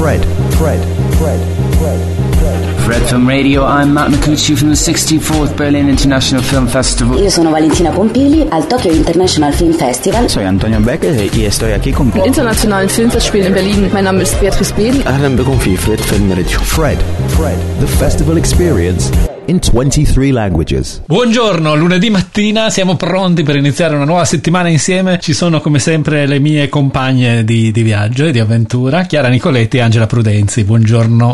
Fred Film Radio, I'm Matt Micucci from the 64th Berlin International Film Festival. Io sono Valentina Pompili al Tokyo International Film Festival. Soy Antonio Becker y estoy aquí con Internationalen Filmfestspielen in Berlin. Mein Name ist Beatrice Bedel. أهلا بكم في Film Radio. Fred, the festival experience in 23 languages. Buongiorno, lunedì mattina siamo pronti per iniziare una nuova settimana insieme. Ci sono come sempre le mie compagne di viaggio e di avventura, Chiara Nicoletti e Angela Prudenzi. Buongiorno.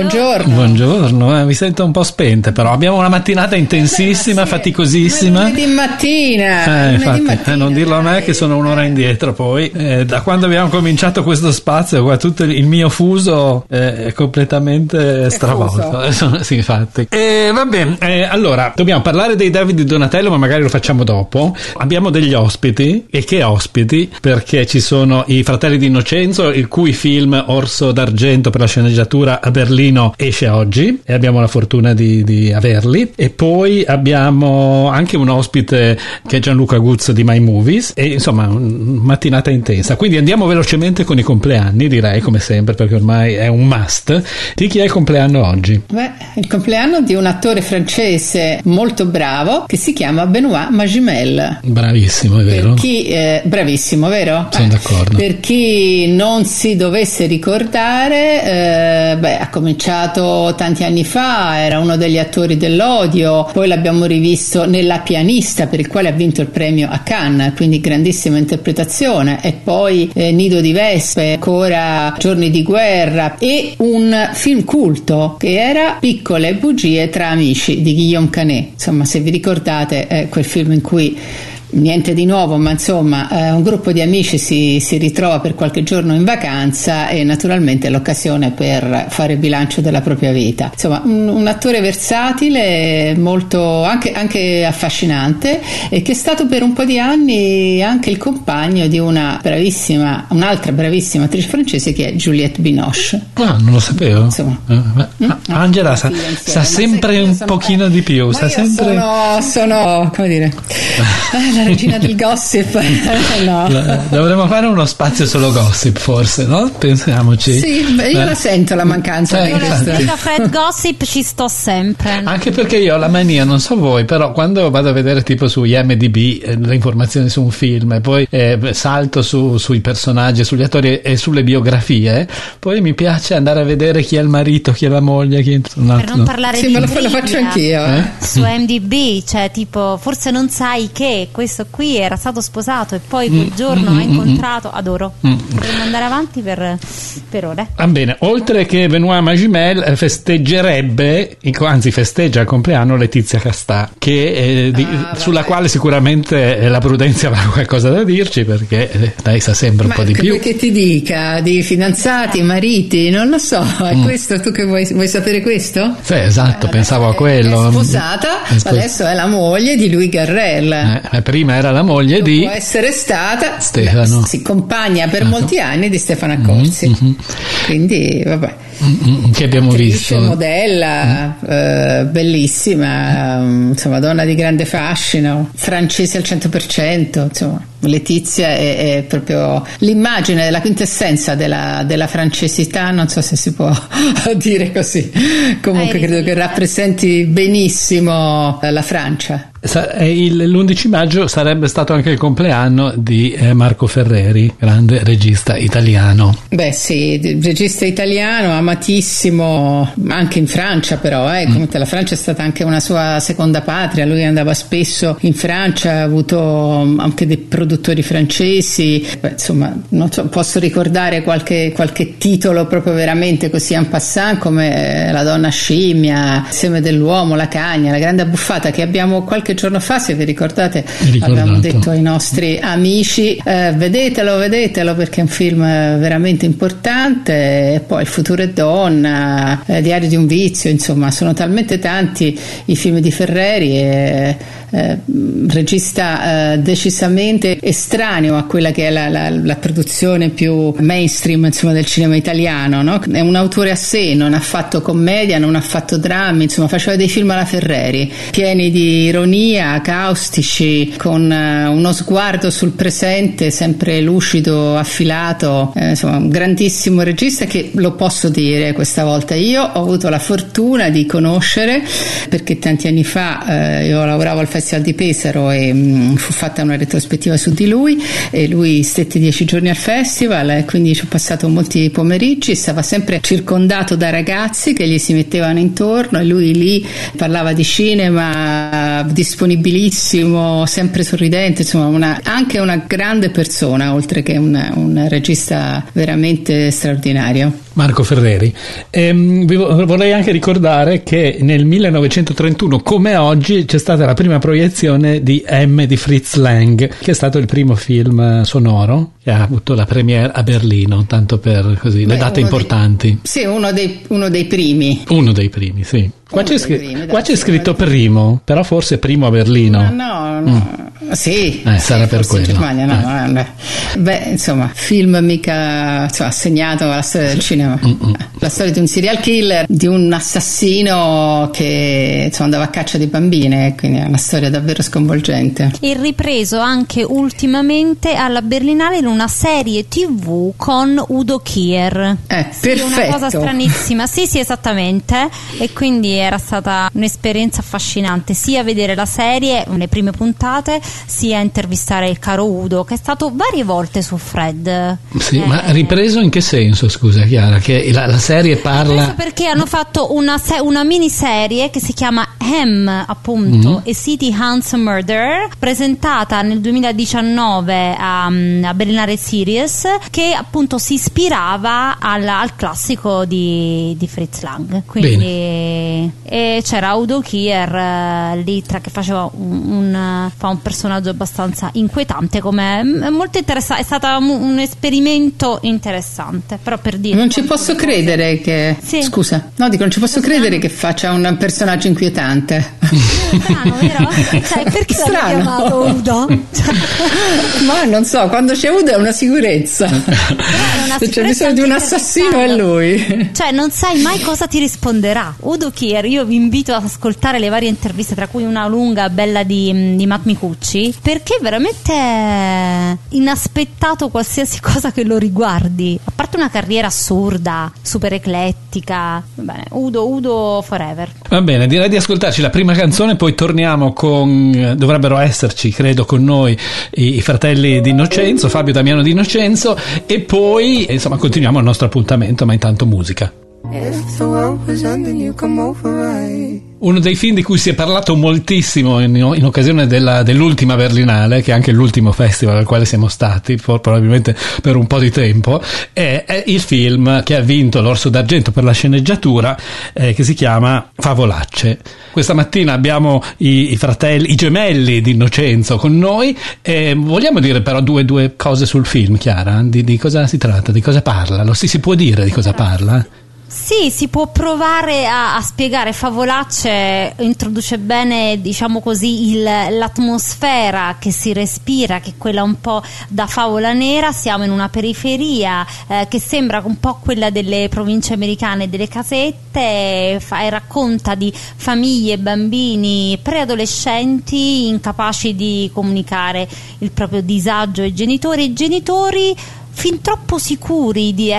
Buongiorno, mi sento un po' spente, però abbiamo una mattinata intensissima, faticosissima. Lunedì mattina. Infatti, non dirlo a me che sono un'ora indietro poi. Da quando abbiamo cominciato questo spazio, qua tutto il mio fuso è completamente stravolto. Sì, infatti. Vabbè, allora dobbiamo parlare dei David di Donatello, ma magari lo facciamo dopo. Abbiamo degli ospiti, e che ospiti, perché ci sono i fratelli di Innocenzo, il cui film Orso d'Argento per la sceneggiatura a Berlino esce oggi, e abbiamo la fortuna di averli. E poi abbiamo anche un ospite che è Gianluca Guzzo di My Movies, e insomma mattinata intensa. Quindi andiamo velocemente con i compleanni, direi, come sempre, perché ormai è un must. Di chi è il compleanno oggi? Il compleanno di un attore francese molto bravo che si chiama Benoît Magimel. Bravissimo, è vero? Bravissimo, vero? Sono d'accordo. Per chi non si dovesse ricordare, ha cominciato tanti anni fa, era uno degli attori dell'Odio, poi l'abbiamo rivisto nella Pianista, per il quale ha vinto il premio a Cannes, quindi grandissima interpretazione, e poi Nido di Vespe, ancora Giorni di guerra, e un film culto che era Piccole bugie tra amici di Guillaume Canet. Insomma, se vi ricordate, quel film in cui niente di nuovo, ma insomma un gruppo di amici si ritrova per qualche giorno in vacanza, e naturalmente è l'occasione per fare bilancio della propria vita. Insomma, un attore versatile, molto anche affascinante, e che è stato per un po' di anni anche il compagno di un'altra bravissima attrice francese, che è Juliette Binoche. Non lo sapevo. Insomma, Angela sa sempre un pochino di più. Sono come dire, la regina del gossip. No. Dovremmo fare uno spazio solo gossip, forse, no? Pensiamoci. Sì, io la sento la mancanza di questo. Io Fred Gossip ci sto sempre. Anche perché io ho la mania, non so voi, però quando vado a vedere tipo su IMDb le informazioni su un film, e poi salto sui personaggi, sugli attori e sulle biografie, poi mi piace andare a vedere chi è il marito, chi è la moglie, chi è... Per non parlare di ma lo faccio anch'io. Su IMDb, cioè tipo, forse non sai che questo qui era stato sposato e poi quel giorno ha incontrato. Adoro. Potremmo andare avanti per ore. Va bene, oltre che Benoît Magimel festeggia il compleanno Letizia Castà, che sulla quale sicuramente la Prudenza avrà qualcosa da dirci, perché lei sa sempre un po' di più. Che ti dica di fidanzati, mariti, non lo so, è questo tu che vuoi sapere questo? Sì, esatto, pensavo a quello. È sposata, adesso è la moglie di Louis Garrel. Prima era la moglie di... Può essere stata Stefano. Si compagna per molti anni di Stefano Accorsi. Quindi vabbè, che abbiamo visto, modella, bellissima, insomma, donna di grande fascino, francese al 100%. Insomma, Letizia è proprio l'immagine della quintessenza della francesità, non so se si può dire così, comunque credo che rappresenti benissimo la Francia. L'11 maggio sarebbe stato anche il compleanno di Marco Ferreri, grande regista italiano. Sì, regista italiano, amatissimo anche in Francia, però comunque la Francia è stata anche una sua seconda patria. Lui andava spesso in Francia, ha avuto anche dei produttori francesi. Insomma, non so, posso ricordare qualche titolo proprio veramente così en passant, come La donna scimmia, Seme dell'uomo, La cagna, La grande abbuffata, che abbiamo qualche giorno fa, se vi ricordate, abbiamo detto ai nostri amici vedetelo perché è un film veramente importante. E poi Il futuro è donna, Diario di un vizio, insomma sono talmente tanti i film di Ferreri, regista decisamente estraneo a quella che è la produzione più mainstream, insomma, del cinema italiano, no? È un autore a sé, non ha fatto commedia, non ha fatto drammi, insomma faceva dei film alla Ferreri, pieni di ironia, caustici, con uno sguardo sul presente sempre lucido, affilato, insomma un grandissimo regista regista che, lo posso dire questa volta, io ho avuto la fortuna di conoscere, perché tanti anni fa io lavoravo al Festival di Pesaro e fu fatta una retrospettiva su di lui, e lui stette 10 giorni al festival, e quindi ci ho passato molti pomeriggi. Stava sempre circondato da ragazzi che gli si mettevano intorno, e lui lì parlava di cinema, disponibilissimo, sempre sorridente, insomma anche una grande persona, oltre che un regista veramente straordinario. Marco Ferreri. Vorrei anche ricordare che nel 1931, come oggi, c'è stata la prima proiezione di M di Fritz Lang, che è stato il primo film sonoro che ha avuto la premiere a Berlino, tanto per così le date importanti. Sì, uno dei primi. Uno dei primi, sì. Qua c'è scritto primo, però forse primo a Berlino. No. Sì, sarà per quello. No. Beh, insomma, film mica assegnato alla storia del cinema. La storia di un serial killer, di un assassino che andava a caccia di bambine, quindi è una storia davvero sconvolgente. E ripreso anche ultimamente alla Berlinale in una serie TV con Udo Kier. Perfetto. Una cosa stranissima. Sì, esattamente. E quindi era stata un'esperienza affascinante, sia vedere la serie, le prime puntate, sia intervistare il caro Udo, che è stato varie volte su Fred. Sì, ma ripreso in che senso, scusa Chiara? Che la serie parla... Perché hanno fatto una miniserie che si chiama Hem, appunto, A City Hunts Murder, presentata nel 2019 a Berlinale Series, che appunto si ispirava al classico di Fritz Lang. Quindi e c'era Udo Kier lì che faceva un personaggio abbastanza inquietante, come molto interessante. È stato un esperimento interessante, però per dire, non ci posso credere che non ci posso credere che faccia un personaggio inquietante. Strano, vero? Perché l'hanno chiamato Udo? Ma non so, quando c'è Udo è una sicurezza. Se c'è bisogno di un assassino è lui. Non sai mai cosa ti risponderà Udo Kier. Io vi invito ad ascoltare le varie interviste, tra cui una lunga bella di Matt Micucci, perché è veramente inaspettato qualsiasi cosa che lo riguardi, a parte una carriera assurda, super eclettica. Bene, Udo forever. Va bene, direi di ascoltarci la prima canzone, poi torniamo dovrebbero esserci, credo, con noi i fratelli di Innocenzo, Fabio, Damiano di Innocenzo, e poi insomma continuiamo il nostro appuntamento, ma intanto musica. Uno dei film di cui si è parlato moltissimo in occasione dell'ultima Berlinale, che è anche l'ultimo festival al quale siamo stati, probabilmente per un po' di tempo, è il film che ha vinto l'Orso d'Argento per la sceneggiatura, che si chiama Favolacce. Questa mattina abbiamo i gemelli di Innocenzo con noi, e vogliamo dire però due cose sul film, Chiara? Di cosa si tratta? Di cosa parla? Si può dire di cosa parla? Sì, si può provare a spiegare. Favolacce introduce bene, diciamo così, l'atmosfera che si respira, che è quella un po' da favola nera. Siamo in una periferia che sembra un po' quella delle province americane, delle casette, e racconta di famiglie, bambini, preadolescenti incapaci di comunicare il proprio disagio ai genitori. I genitori fin troppo sicuri di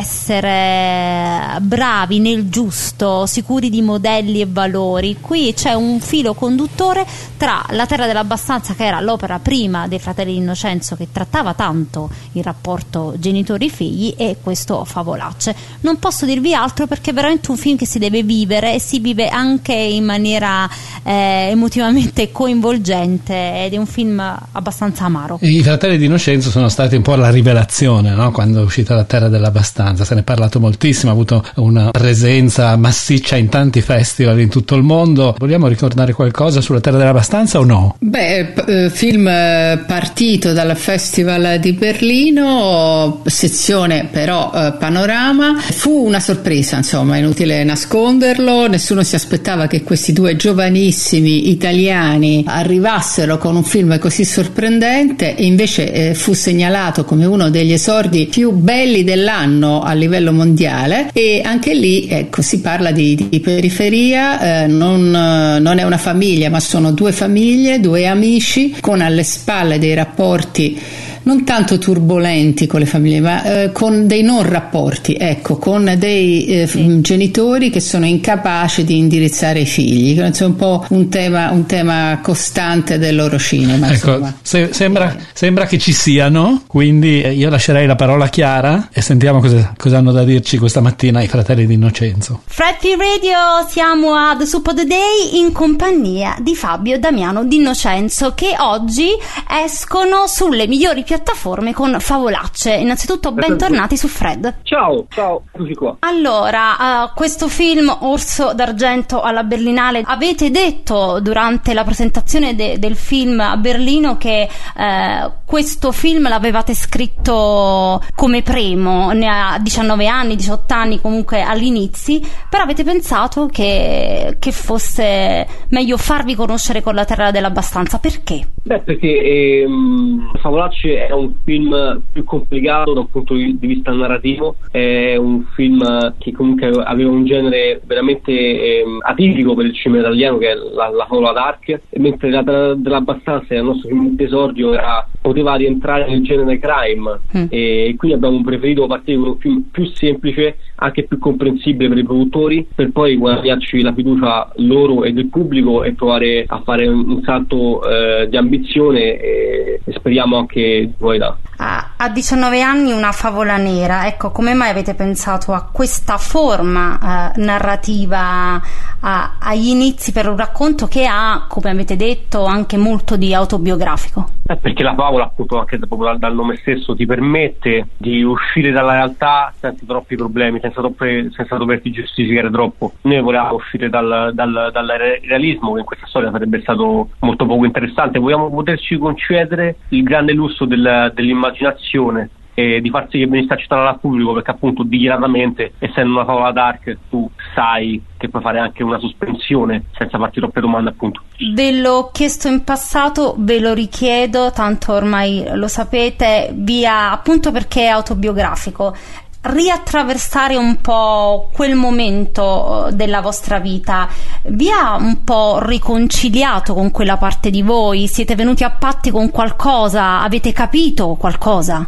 essere bravi nel giusto, sicuri di modelli e valori. Qui c'è un filo conduttore tra La terra dell'abbastanza, che era l'opera prima dei fratelli di Innocenzo, che trattava tanto il rapporto genitori-figli, e questo Favolacce. Non posso dirvi altro, perché è veramente un film che si deve vivere, e si vive anche in maniera emotivamente coinvolgente, ed è un film abbastanza amaro. I fratelli di Innocenzo sono stati un po' la rivelazione, no? Quando è uscita La terra dell'abbastanza se ne è parlato moltissimo, ha avuto una presenza massiccia in tanti festival in tutto il mondo. Vogliamo ricordare qualcosa sulla terra dell'abbastanza o no? Film partito dal Festival di Berlino, sezione però panorama. Fu una sorpresa, insomma, inutile nasconderlo. Nessuno si aspettava che questi due giovanissimi italiani arrivassero con un film così sorprendente, e invece fu segnalato come uno degli esordi più belli dell'anno a livello mondiale. E anche lì si parla di periferia, non è una famiglia, ma sono due famiglie, due amici con alle spalle dei rapporti non tanto turbolenti con le famiglie, ma con dei non rapporti, ecco, con dei genitori che sono incapaci di indirizzare i figli. È un po' un tema costante del loro cinema. Ecco, sembra che ci siano, quindi io lascerei la parola a Chiara e sentiamo cosa hanno da dirci questa mattina i fratelli di Innocenzo. Fred P Radio, siamo a The Soup of the Day in compagnia di Fabio e Damiano di Innocenzo, che oggi escono sulle migliori piattaforme con Favolacce. Innanzitutto bentornati su Fred. Ciao, eccoci qua. Allora, questo film Orso d'Argento alla Berlinale, avete detto durante la presentazione del film a Berlino che questo film l'avevate scritto come primo, ne ha 19 anni, 18 anni comunque all'inizi, però avete pensato che fosse meglio farvi conoscere con La terra dell'abbastanza. Perché? Perché Favolacce è un film più complicato da un punto di vista narrativo, è un film che comunque aveva un genere veramente atipico per il cinema italiano, che è la favola dark, mentre La terra dell'abbastanza, il nostro film di esordio, poteva rientrare nel genere crime, e quindi abbiamo preferito partire con un film più semplice, anche più comprensibile per i produttori, per poi guadagnarci la fiducia loro e del pubblico e provare a fare un salto di ambizione, e speriamo anche di qualità. A 19 anni una favola nera, ecco, come mai avete pensato a questa forma narrativa agli inizi per un racconto che ha, come avete detto, anche molto di autobiografico? Perché la favola, appunto, anche dal nome stesso, ti permette di uscire dalla realtà senza troppi problemi, senza doverti giustificare troppo. Noi volevamo uscire dal realismo, che in questa storia sarebbe stato molto poco interessante. Vogliamo poterci concedere il grande lusso dell'immaginazione e di far sì che venisse accettata dal pubblico, perché appunto dichiaratamente, essendo una favola dark, tu sai che puoi fare anche una sospensione senza farti troppe domande, appunto. Ve l'ho chiesto in passato, ve lo richiedo, tanto ormai lo sapete, appunto perché è autobiografico. Riattraversare un po' quel momento della vostra vita vi ha un po' riconciliato con quella parte di voi? Siete venuti a patti con qualcosa? Avete capito qualcosa?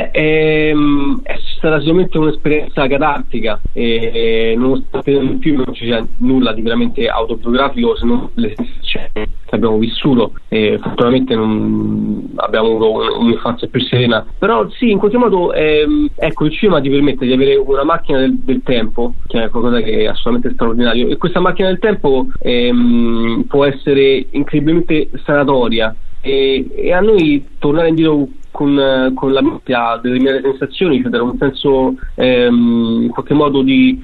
È stata sicuramente un'esperienza catartica, e nonostante nel film non ci sia nulla di veramente autobiografico, se non le sensazioni che abbiamo vissuto, e fortunatamente non abbiamo avuto un'infanzia più serena. Però sì, in qualche modo ecco, il cinema ti permette di avere una macchina del tempo, che è qualcosa che è assolutamente straordinario, e questa macchina del tempo può essere incredibilmente sanatoria, e a noi tornare indietro con la mente determinate sensazioni, cioè dare un senso in qualche modo di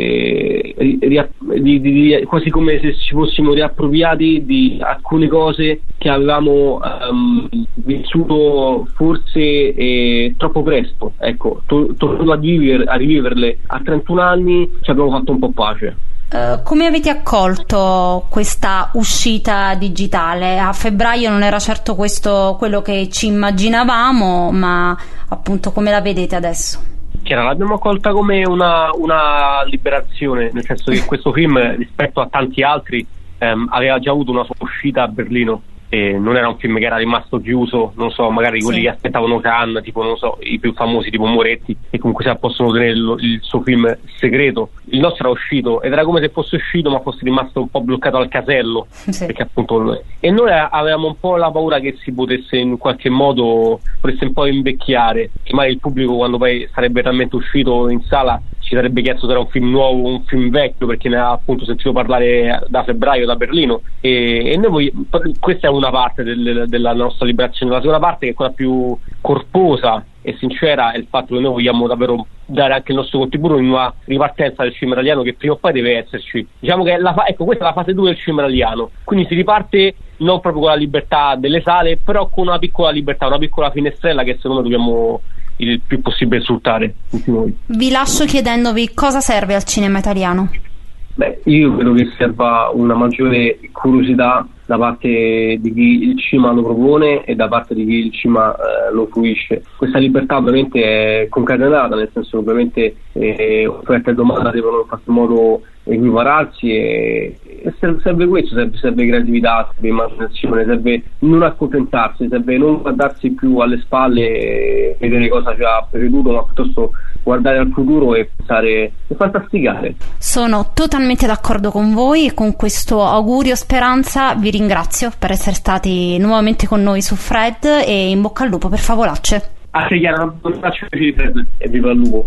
quasi come se ci fossimo riappropriati di alcune cose che avevamo vissuto forse troppo presto. Ecco, tornando a riviverle a 31 anni, ci abbiamo fatto un po' pace. Come avete accolto questa uscita digitale? A febbraio non era certo questo quello che ci immaginavamo, ma appunto come la vedete adesso? Chiara, l'abbiamo accolta come una liberazione, nel senso che questo film, rispetto a tanti altri, aveva già avuto una sua uscita a Berlino. E non era un film che era rimasto chiuso, non so, magari quelli che aspettavano Cannes, tipo, non so, i più famosi tipo Moretti, che comunque possono tenere il suo film segreto. Il nostro era uscito ed era come se fosse uscito ma fosse rimasto un po' bloccato al casello, perché appunto, e noi avevamo un po' la paura che si potesse in qualche modo un po' invecchiare, che magari il pubblico, quando poi sarebbe realmente uscito in sala, ci sarebbe chiesto se era un film nuovo o un film vecchio, perché ne ha appunto sentito parlare da febbraio da Berlino, e noi questa è una parte della nostra liberazione. La seconda parte, che è quella più corposa e sincera, è il fatto che noi vogliamo davvero dare anche il nostro contributo in una ripartenza del cinema italiano che prima o poi deve esserci. Diciamo che ecco, questa è la fase 2 del cinema italiano, quindi si riparte non proprio con la libertà delle sale, però con una piccola libertà, una piccola finestrella che secondo me dobbiamo il più possibile sfruttare tutti noi. Vi lascio chiedendovi cosa serve al cinema italiano. Io credo che serva una maggiore curiosità da parte di chi il cinema lo propone e da parte di chi il cinema lo fruisce. Questa libertà ovviamente è concatenata, nel senso che ovviamente offerta e domanda devono in qualche modo equipararsi, e serve questo, serve creatività, serve immaginazione, serve non accontentarsi, serve non guardarsi più alle spalle e vedere cosa ci ha preceduto, ma piuttosto guardare al futuro e pensare e fantasticare. Sono totalmente d'accordo con voi e con questo augurio speranza vi ringrazio per essere stati nuovamente con noi su Fred, e in bocca al lupo per Favolacce. A te Chiara, un abbraccio di Fred e viva il lupo.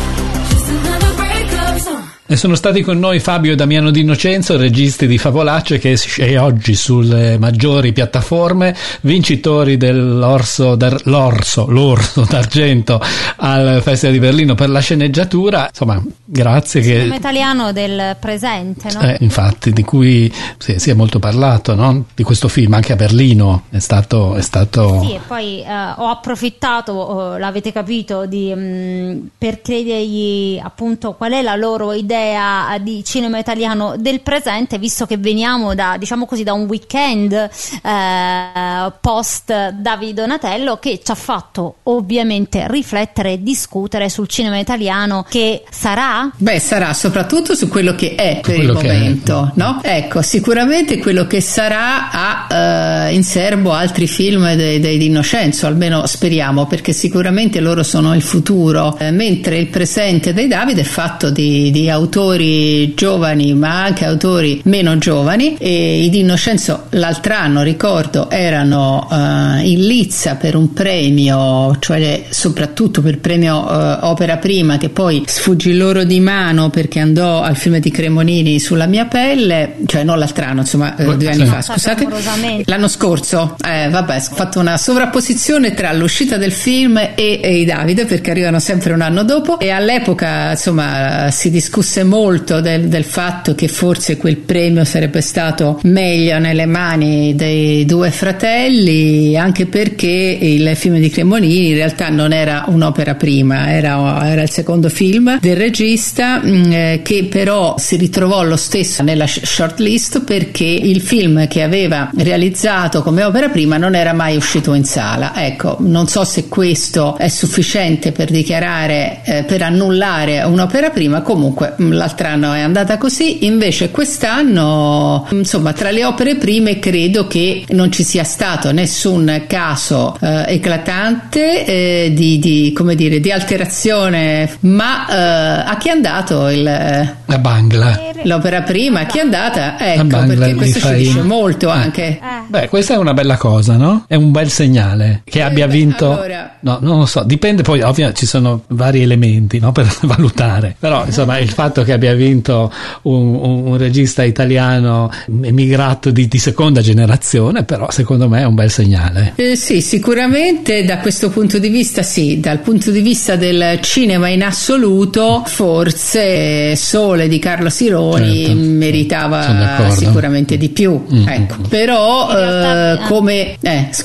E sono stati con noi Fabio e Damiano D'Innocenzo, registi di Favolacce, che esce oggi sulle maggiori piattaforme, vincitori dell'Orso d'Argento al Festival di Berlino per la sceneggiatura. Insomma, grazie. Cinema italiano del presente, no? Infatti, di cui si è molto parlato, no? Di questo film anche a Berlino è stato. Sì, e poi ho approfittato, l'avete capito, per chiedergli appunto qual è la loro idea di cinema italiano del presente, visto che veniamo da un weekend post Davide Donatello, che ci ha fatto ovviamente riflettere e discutere sul cinema italiano che sarà? Sarà soprattutto su quello che è per il momento, no? Ecco, sicuramente quello che sarà ha in serbo altri film di Innocenzo, almeno speriamo, perché sicuramente loro sono il futuro, mentre il presente dei Davide è fatto di autori giovani ma anche autori meno giovani. E i D'Innocenzo l'altro anno, ricordo, erano in lizza per un premio, cioè soprattutto per il premio Opera Prima, che poi sfuggì loro di mano perché andò al film di Cremonini Sulla mia pelle, cioè non l'altro anno, insomma 2 anni fa, scusate, l'anno scorso. Ho fatto una sovrapposizione tra l'uscita del film e i Davide, perché arrivano sempre un anno dopo, e all'epoca insomma si discusse molto del fatto che forse quel premio sarebbe stato meglio nelle mani dei due fratelli, anche perché il film di Cremonini in realtà non era un'opera prima, era il secondo film del regista, che però si ritrovò lo stesso nella shortlist perché il film che aveva realizzato come opera prima non era mai uscito in sala. Ecco, non so se questo è sufficiente per dichiarare, per annullare un'opera prima. Comunque l'altro anno è andata così, invece quest'anno insomma tra le opere prime credo che non ci sia stato nessun caso eclatante di alterazione, ma a chi è andato a Bangla l'opera prima, a chi è andata, ecco, perché questo ci dice molto anche. Questa è una bella cosa, no? È un bel segnale che abbia vinto. Allora, no, non lo so, dipende, poi ovviamente ci sono vari elementi, no, per valutare, però insomma il fatto che abbia vinto un regista italiano emigrato di seconda generazione, però secondo me è un bel segnale. Sì, sicuramente da questo punto di vista sì, dal punto di vista del cinema in assoluto forse Sole di Carlo Sironi meritava sicuramente di più, ecco. Però come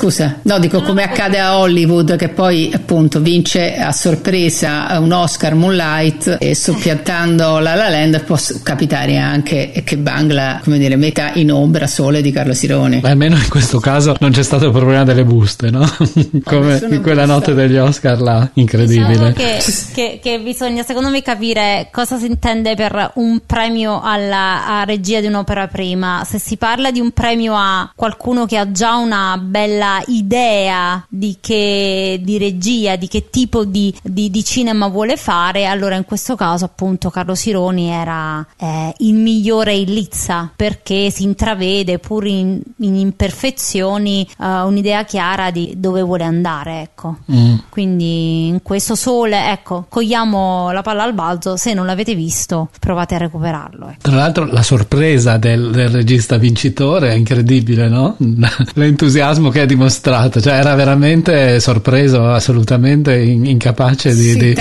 come accade a Hollywood, che poi appunto vince a sorpresa un Oscar Moonlight, e soppiantando La La Land può capitare anche che Bangla, come dire, metta in ombra Sole di Carlo Sironi. Almeno in questo caso non c'è stato il problema delle buste, no? Come in quella notte degli Oscar là, incredibile. Diciamo che bisogna secondo me capire cosa si intende per un premio a regia di un'opera prima. Se si parla di un premio a qualcuno che ha già una bella idea di regia, di che tipo di cinema vuole fare, allora in questo caso appunto Carlo Sironi era il migliore in lizza, perché si intravede pur in imperfezioni un'idea chiara di dove vuole andare, ecco. Quindi in questo Sole, ecco, cogliamo la palla al balzo. Se non l'avete visto, provate a recuperarlo, ecco. Tra l'altro la sorpresa del regista vincitore è incredibile, no? L'entusiasmo che ha dimostrato, cioè era veramente sorpreso, assolutamente incapace di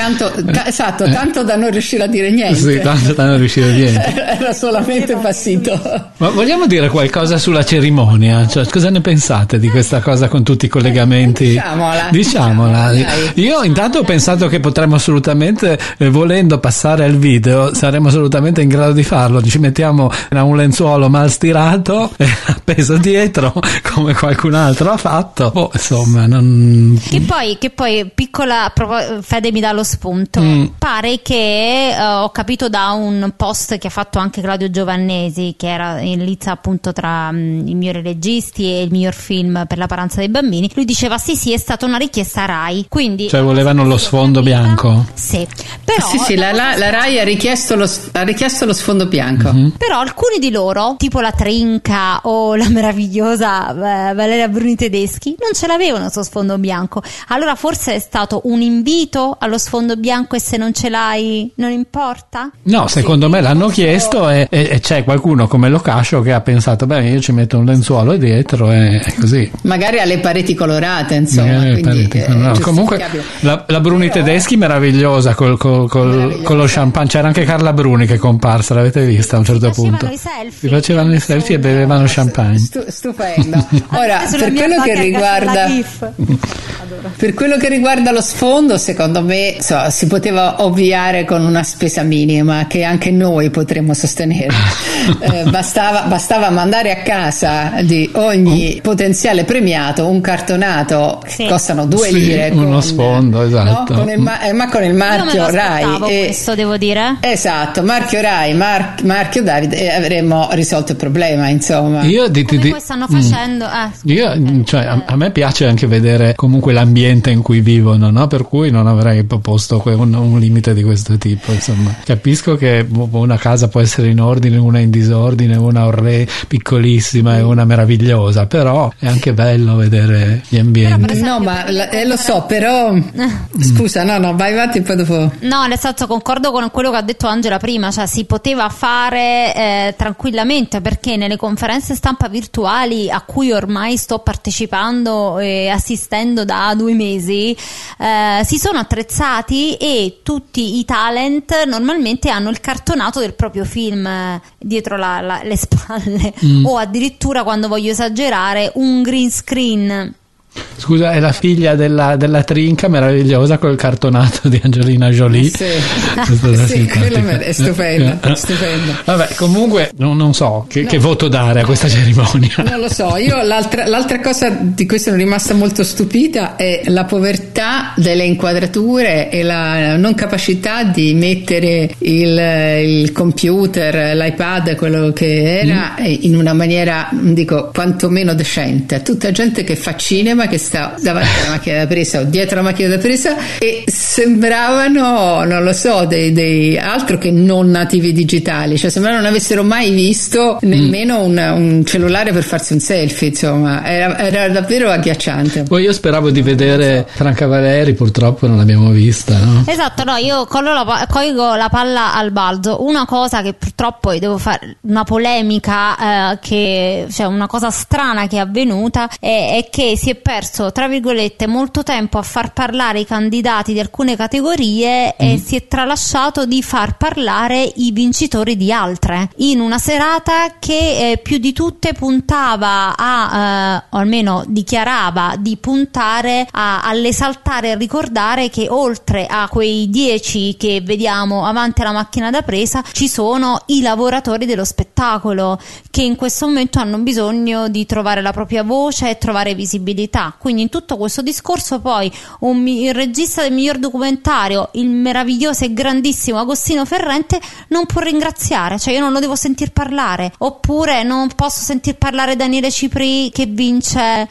tanto da non riuscire a dire niente. Sì, tanto da non riuscire a dire niente. Era solamente impazzito. Ma vogliamo dire qualcosa sulla cerimonia? Cioè, cosa ne pensate di questa cosa con tutti i collegamenti? Diciamola. Io intanto ho pensato che potremmo assolutamente, volendo passare al video, saremmo assolutamente in grado di farlo. Ci mettiamo un lenzuolo mal stirato appeso dietro, come qualcun altro ha fatto. Insomma, non... Che poi piccola Fede mi dà lo spunto. Pare che ho capito chiarito da un post che ha fatto anche Claudio Giovannesi, che era in lizza appunto tra i migliori registi e il miglior film per la paranza dei bambini. Lui diceva sì, è stata una richiesta Rai, quindi cioè volevano lo sfondo bianco. Sì, però sì, la Rai ha richiesto lo sfondo bianco. Però alcuni di loro, tipo la Trinca o la meravigliosa Valeria Bruni Tedeschi, non ce l'avevano sullo sfondo bianco. Allora forse è stato un invito allo sfondo bianco, e se non ce l'hai non importa? No, secondo me l'hanno chiesto e c'è qualcuno come Locascio che ha pensato bene, io ci metto un lenzuolo dietro e così. Magari alle pareti colorate, insomma. Comunque la Bruni Tedeschi meravigliosa con lo champagne. C'era anche Carla Bruni che è comparsa, l'avete vista a un certo punto? Si facevano i selfie e bevevano champagne. Stupendo. Ora, per quello che riguarda lo sfondo, secondo me si poteva ovviare con una spesa minima che anche noi potremmo sostenere. Bastava mandare a casa di ogni potenziale premiato un cartonato che costano 2 lire con uno sfondo, esatto, no? con il marchio Rai, questo devo dire, esatto, marchio Rai, marchio David, e avremmo risolto il problema, insomma. Come stanno facendo? A me piace anche vedere comunque l'ambiente in cui vivono, no? Per cui non avrei proposto un limite di questo tipo, insomma. Capisco che una casa può essere in ordine, una in disordine, una piccolissima e una meravigliosa, però è anche bello vedere gli ambienti. No, ma lo so, però scusa, no, vai avanti, poi dopo. No, nel senso, concordo con quello che ha detto Angela prima, cioè si poteva fare tranquillamente, perché nelle conferenze stampa virtuali a cui ormai sto partecipando e assistendo da 2 mesi, si sono attrezzati e tutti i talent normalmente hanno il cartonato del proprio film dietro le spalle, o addirittura, quando voglio esagerare, un green screen. Scusa, è la figlia della Trinca meravigliosa col cartonato di Angelina Jolie. Sì, è stupendo. Vabbè, comunque non so che voto dare a questa cerimonia. Non lo so, io l'altra cosa di cui sono rimasta molto stupita è la povertà delle inquadrature e la non capacità di mettere il computer, l'iPad, quello che era, in una maniera, dico, quantomeno decente. Tutta gente che fa cinema, che sta davanti alla macchina da presa o dietro la macchina da presa, e sembravano, non lo so, dei altro che non nativi digitali, cioè sembravano non avessero mai visto nemmeno un cellulare per farsi un selfie, insomma, era davvero agghiacciante. Poi io speravo di vedere Franca Valeri, purtroppo non l'abbiamo vista, no? Esatto, no, io colgo la palla al balzo. Una cosa che purtroppo devo fare, una polemica cioè una cosa strana che è avvenuta è che si è perso, tra virgolette, molto tempo a far parlare i candidati di alcune categorie e si è tralasciato di far parlare i vincitori di altre, in una serata che più di tutte puntava o almeno dichiarava di puntare all'esaltare e ricordare che oltre a quei 10 che vediamo avanti alla macchina da presa ci sono i lavoratori dello spettacolo, che in questo momento hanno bisogno di trovare la propria voce e trovare visibilità. Quindi in tutto questo discorso poi il regista del miglior documentario, il meraviglioso e grandissimo Agostino Ferrente, non può ringraziare, cioè io non lo devo sentir parlare, oppure non posso sentir parlare Daniele Cipri che vince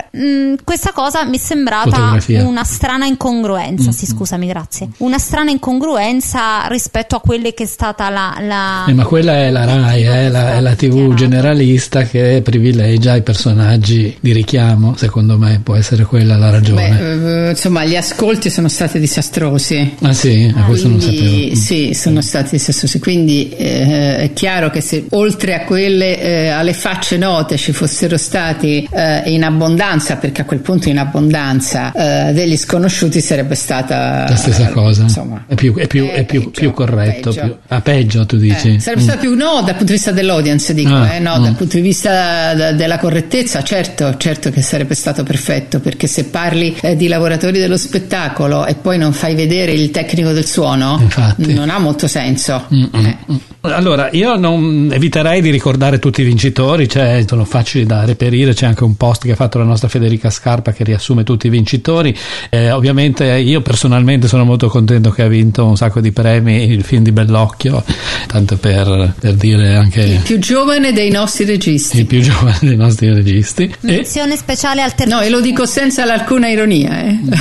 questa cosa mi è sembrata una strana incongruenza, scusami, grazie, una strana incongruenza rispetto a quelle che è stata ma quella è la Rai, è la TV generalista che privilegia i personaggi di richiamo, secondo me può essere quella la ragione. Insomma, gli ascolti sono stati disastrosi. Ah sì? Questo non sapevo. Sì, sono stati disastrosi, quindi è chiaro che se oltre a quelle alle facce note ci fossero stati in abbondanza, perché a quel punto in abbondanza degli sconosciuti sarebbe stata la stessa cosa, insomma, è più corretto, peggio tu dici? Sarebbe stato più, no, dal punto di vista dell'audience dico, dal punto di vista della correttezza, certo che sarebbe stato perfetto. perfetto, perché se parli di lavoratori dello spettacolo e poi non fai vedere il tecnico del suono, infatti, non ha molto senso. Allora, io non eviterei di ricordare tutti i vincitori, sono facili da reperire, c'è anche un post che ha fatto la nostra Federica Scarpa che riassume tutti i vincitori. Ovviamente io personalmente sono molto contento che ha vinto un sacco di premi il film di Bellocchio, tanto per dire anche il più giovane dei nostri registi. Il più giovane dei nostri registi. Menzione speciale al No, e lo dico senza alcuna ironia,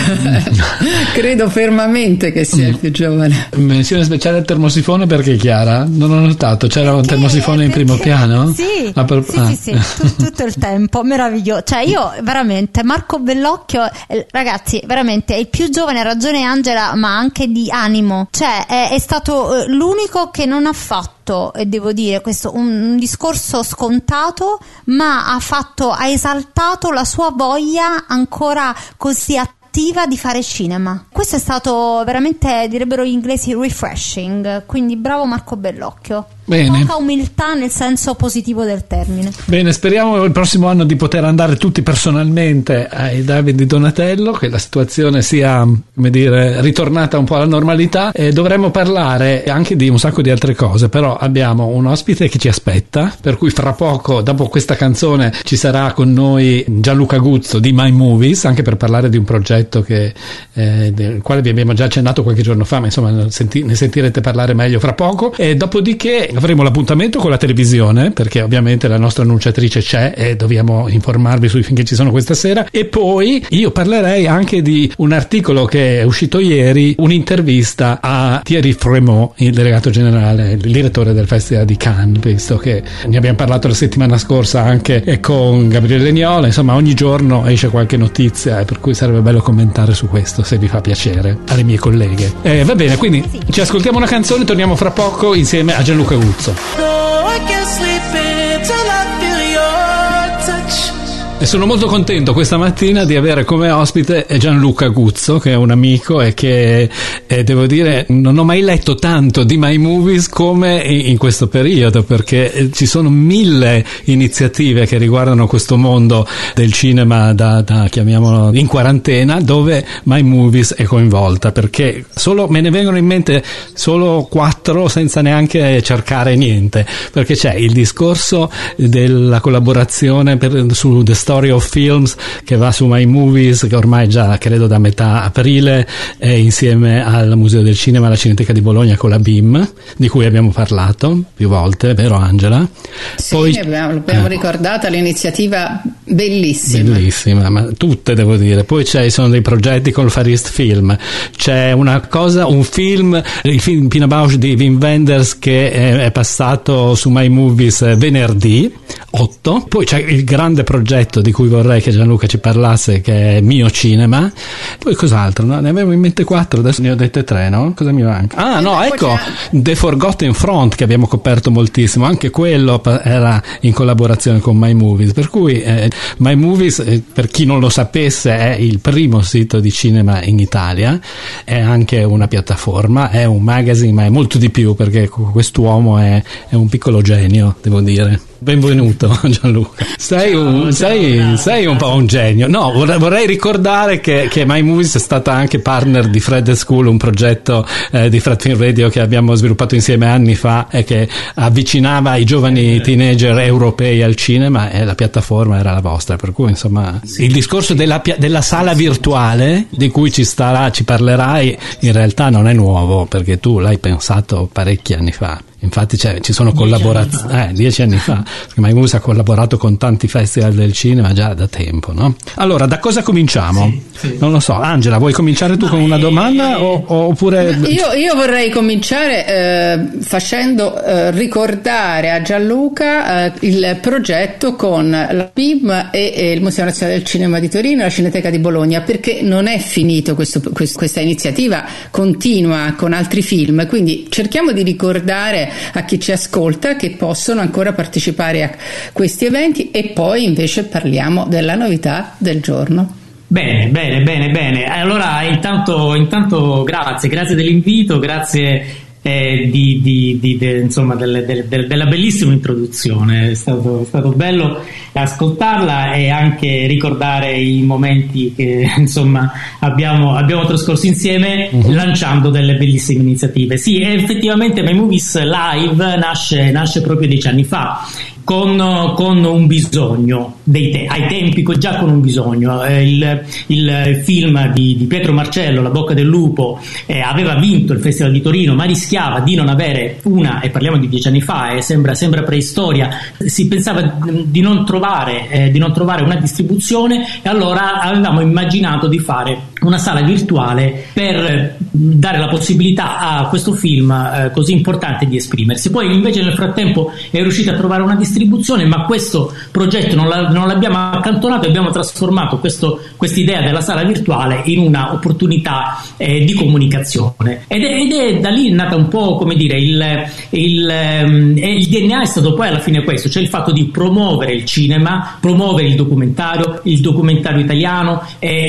credo fermamente che sia il più giovane. Menzione speciale al termosifone perché, Chiara? Non ho notato, c'era un termosifone in primo piano? Sì, sì, tutto il tempo, meraviglioso. Cioè io veramente, Marco Bellocchio, ragazzi, veramente è il più giovane, ha ragione Angela, ma anche di animo. Cioè è stato l'unico che non ha fatto, e devo dire questo, un discorso scontato, ma ha esaltato la sua voglia ancora così attiva di fare cinema. Questo è stato veramente, direbbero gli inglesi, refreshing, quindi bravo Marco Bellocchio. Bene. Poca umiltà nel senso positivo del termine. Bene, speriamo il prossimo anno di poter andare tutti personalmente ai David di Donatello, che la situazione sia, come dire, ritornata un po' alla normalità, e dovremmo parlare anche di un sacco di altre cose, però abbiamo un ospite che ci aspetta, per cui fra poco, dopo questa canzone, ci sarà con noi Gianluca Guzzo di My Movies, anche per parlare di un progetto del quale vi abbiamo già accennato qualche giorno fa, ma insomma ne sentirete parlare meglio fra poco, e dopodiché avremo l'appuntamento con la televisione, perché ovviamente la nostra annunciatrice c'è e dobbiamo informarvi sui film che ci sono questa sera, e poi io parlerei anche di un articolo che è uscito ieri, un'intervista a Thierry Frémaux, il delegato generale, il direttore del Festival di Cannes, visto che ne abbiamo parlato la settimana scorsa anche con Gabriele Niola. Insomma, ogni giorno esce qualche notizia, e per cui sarebbe bello commentare su questo, se vi fa piacere, alle mie colleghe. Va bene, quindi ci ascoltiamo una canzone, torniamo fra poco insieme a Gianluca Guzzo. E sono molto contento questa mattina di avere come ospite Gianluca Guzzo, che è un amico e che devo dire non ho mai letto tanto di My Movies come in questo periodo, perché ci sono 1000 iniziative che riguardano questo mondo del cinema da chiamiamolo in quarantena, dove My Movies è coinvolta, perché me ne vengono in mente solo 4 senza neanche cercare niente, perché c'è il discorso della collaborazione su The Story of Films, che va su My Movies, che ormai già credo da metà aprile è insieme al Museo del Cinema, alla Cineteca di Bologna, con la BIM, di cui abbiamo parlato più volte, vero Angela? Sì, poi l'abbiamo ricordata, l'iniziativa bellissima, ma tutte devo dire. Poi sono dei progetti con il Far East Film, c'è un film, il film Pina Bausch di Wim Wenders, che è passato su My Movies venerdì 8. Poi c'è il grande progetto di cui vorrei che Gianluca ci parlasse, che è Mio Cinema. Poi cos'altro? No? Ne avevo in mente 4, adesso ne ho dette 3, no? Cosa mi manca? Ecco, The Forgotten Front, che abbiamo coperto moltissimo, anche quello era in collaborazione con My Movies, per cui My Movies, per chi non lo sapesse, è il primo sito di cinema in Italia, è anche una piattaforma, è un magazine, ma è molto di più, perché quest'uomo è un piccolo genio, devo dire. Benvenuto Gianluca. Sei un po' un genio. No, vorrei ricordare che My Movies è stata anche partner di Fred School, un progetto di Fred Film Radio che abbiamo sviluppato insieme anni fa e che avvicinava i giovani teenager europei al cinema, e la piattaforma era la vostra, per cui insomma il discorso della sala virtuale di cui ci parlerai in realtà non è nuovo, perché tu l'hai pensato parecchi anni fa. Infatti ci sono collaborazioni 10 anni fa, perché My Movies ha collaborato con tanti festival del cinema già da tempo, no? Allora, da cosa cominciamo? Sì. Non lo so, Angela, vuoi cominciare tu con una domanda oppure... Io vorrei cominciare facendo ricordare a Gianluca il progetto con la BIM e il Museo Nazionale del Cinema di Torino e la Cineteca di Bologna, perché non è finito questa iniziativa, continua con altri film, quindi cerchiamo di ricordare a chi ci ascolta che possono ancora partecipare a questi eventi, e poi invece parliamo della novità del giorno. Bene. Allora intanto grazie dell'invito, grazie insomma della bellissima introduzione. È stato bello ascoltarla e anche ricordare i momenti che insomma abbiamo trascorso insieme, lanciando delle bellissime iniziative. Sì, effettivamente My Movies Live nasce proprio 10 anni fa con un bisogno ai tempi, già con un bisogno. Il film di Pietro Marcello, La bocca del lupo, aveva vinto il Festival di Torino, ma rischiava di non avere e parliamo di 10 anni fa, sembra preistoria. Si pensava di non trovare una distribuzione, e allora avevamo immaginato di fare una sala virtuale per dare la possibilità a questo film così importante di esprimersi. Poi invece nel frattempo è riuscita a trovare una distribuzione, ma questo progetto non l'abbiamo accantonato e abbiamo trasformato quest'idea della sala virtuale in una opportunità di comunicazione, ed è da lì nata un po', come dire, il DNA è stato poi alla fine questo, cioè il fatto di promuovere il cinema, promuovere il documentario italiano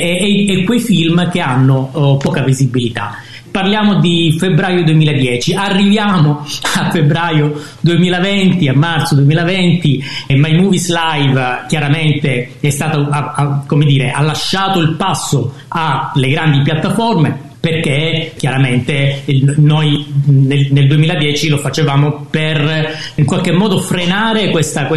e quei film che hanno poca visibilità. Parliamo di febbraio 2010, arriviamo a febbraio 2020, a marzo 2020, e My Movies Live chiaramente è stato, ha lasciato il passo alle grandi piattaforme, perché chiaramente noi nel 2010 lo facevamo per in qualche modo frenare questa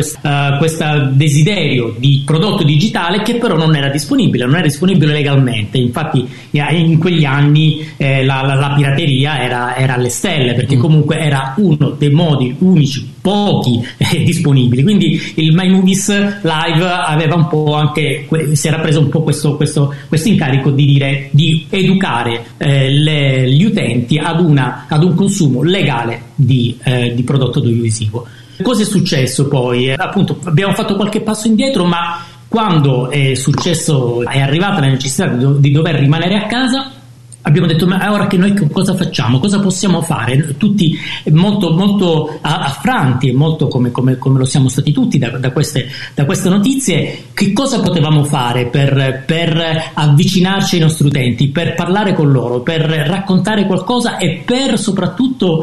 desiderio di prodotto digitale, che però non era disponibile legalmente. Infatti in quegli anni la pirateria era alle stelle, perché comunque era uno dei modi unici, pochi disponibili. Quindi il My Movies Live aveva un po' anche, si era preso un po' questo incarico di educare gli utenti ad un consumo legale di prodotto audiovisivo. Cosa è successo poi? Appunto, abbiamo fatto qualche passo indietro, ma quando è arrivata la necessità di dover rimanere a casa, abbiamo detto: ma ora che noi cosa facciamo? Cosa possiamo fare? Tutti molto molto affranti, e molto come lo siamo stati tutti da queste notizie. Che cosa potevamo fare per avvicinarci ai nostri utenti, per parlare con loro, per raccontare qualcosa e per soprattutto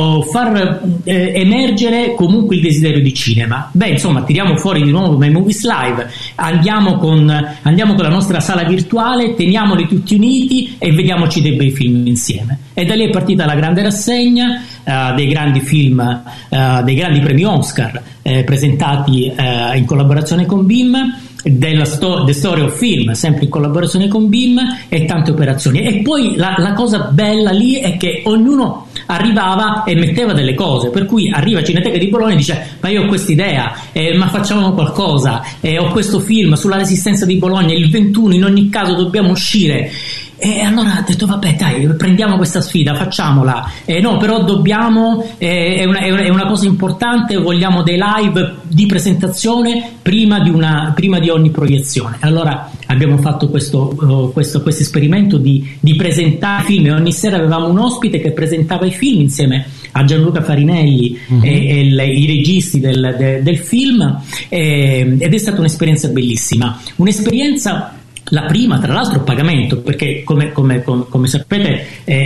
far emergere comunque il desiderio di cinema? Insomma, tiriamo fuori di nuovo My Movies Live, andiamo con la nostra sala virtuale, teniamoli tutti uniti e vediamoci dei bei film insieme. E da lì è partita la grande rassegna dei grandi film, dei grandi premi Oscar presentati in collaborazione con BIM, The Story of Film, sempre in collaborazione con BIM, e tante operazioni. E poi la cosa bella lì è che ognuno arrivava e metteva delle cose, per cui arriva Cineteca di Bologna e dice: ma io ho quest'idea, ma facciamo qualcosa, ho questo film sulla Resistenza di Bologna, il 21 in ogni caso dobbiamo uscire. E allora ho detto: vabbè, dai, prendiamo questa sfida, facciamola. No, però dobbiamo, è una cosa importante, vogliamo dei live di presentazione prima di ogni proiezione. Allora abbiamo fatto questo esperimento di presentare film, e ogni sera avevamo un ospite che presentava i film insieme a Gianluca Farinelli e i registi del film, ed è stata un'esperienza bellissima, un'esperienza. La prima, tra l'altro, a pagamento, perché come sapete,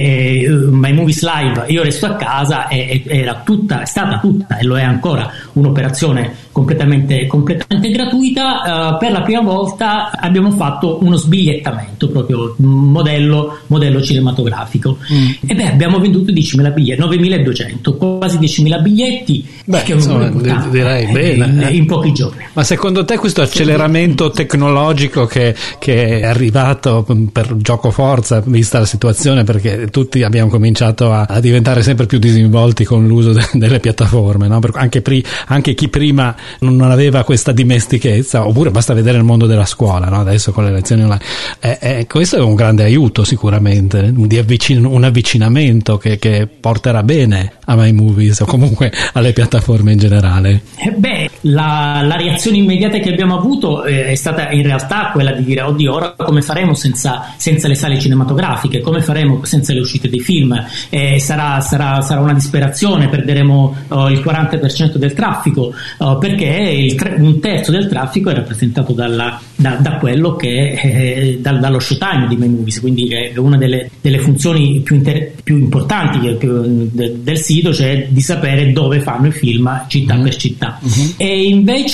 My Movies Live, io resto a casa, è stata tutta e lo è ancora un'operazione completamente gratuita. Per la prima volta abbiamo fatto uno sbigliettamento, proprio modello cinematografico, e abbiamo venduto 10.000 biglietti, 9.200, quasi 10.000 biglietti. Insomma, direi bene in pochi giorni. Ma secondo te questo acceleramento tecnologico che è arrivato per gioco forza, vista la situazione, perché tutti abbiamo cominciato a diventare sempre più disinvolti con l'uso delle piattaforme, no? Anche chi prima non aveva questa dimestichezza, oppure basta vedere il mondo della scuola, no? Adesso con le lezioni online, questo è un grande aiuto sicuramente, un avvicinamento che porterà bene a My Movies o comunque alle piattaforme in generale. La reazione immediata che abbiamo avuto è stata in realtà quella di dire: oddio, oddio, ora come faremo senza le sale cinematografiche, come faremo senza le uscite dei film, sarà una disperazione, perderemo il 40% del traffico, perché un terzo del traffico è rappresentato da quello che è dallo showtime di MyMovies, quindi è una delle funzioni più importanti del sito, cioè di sapere dove fanno i film città per città. E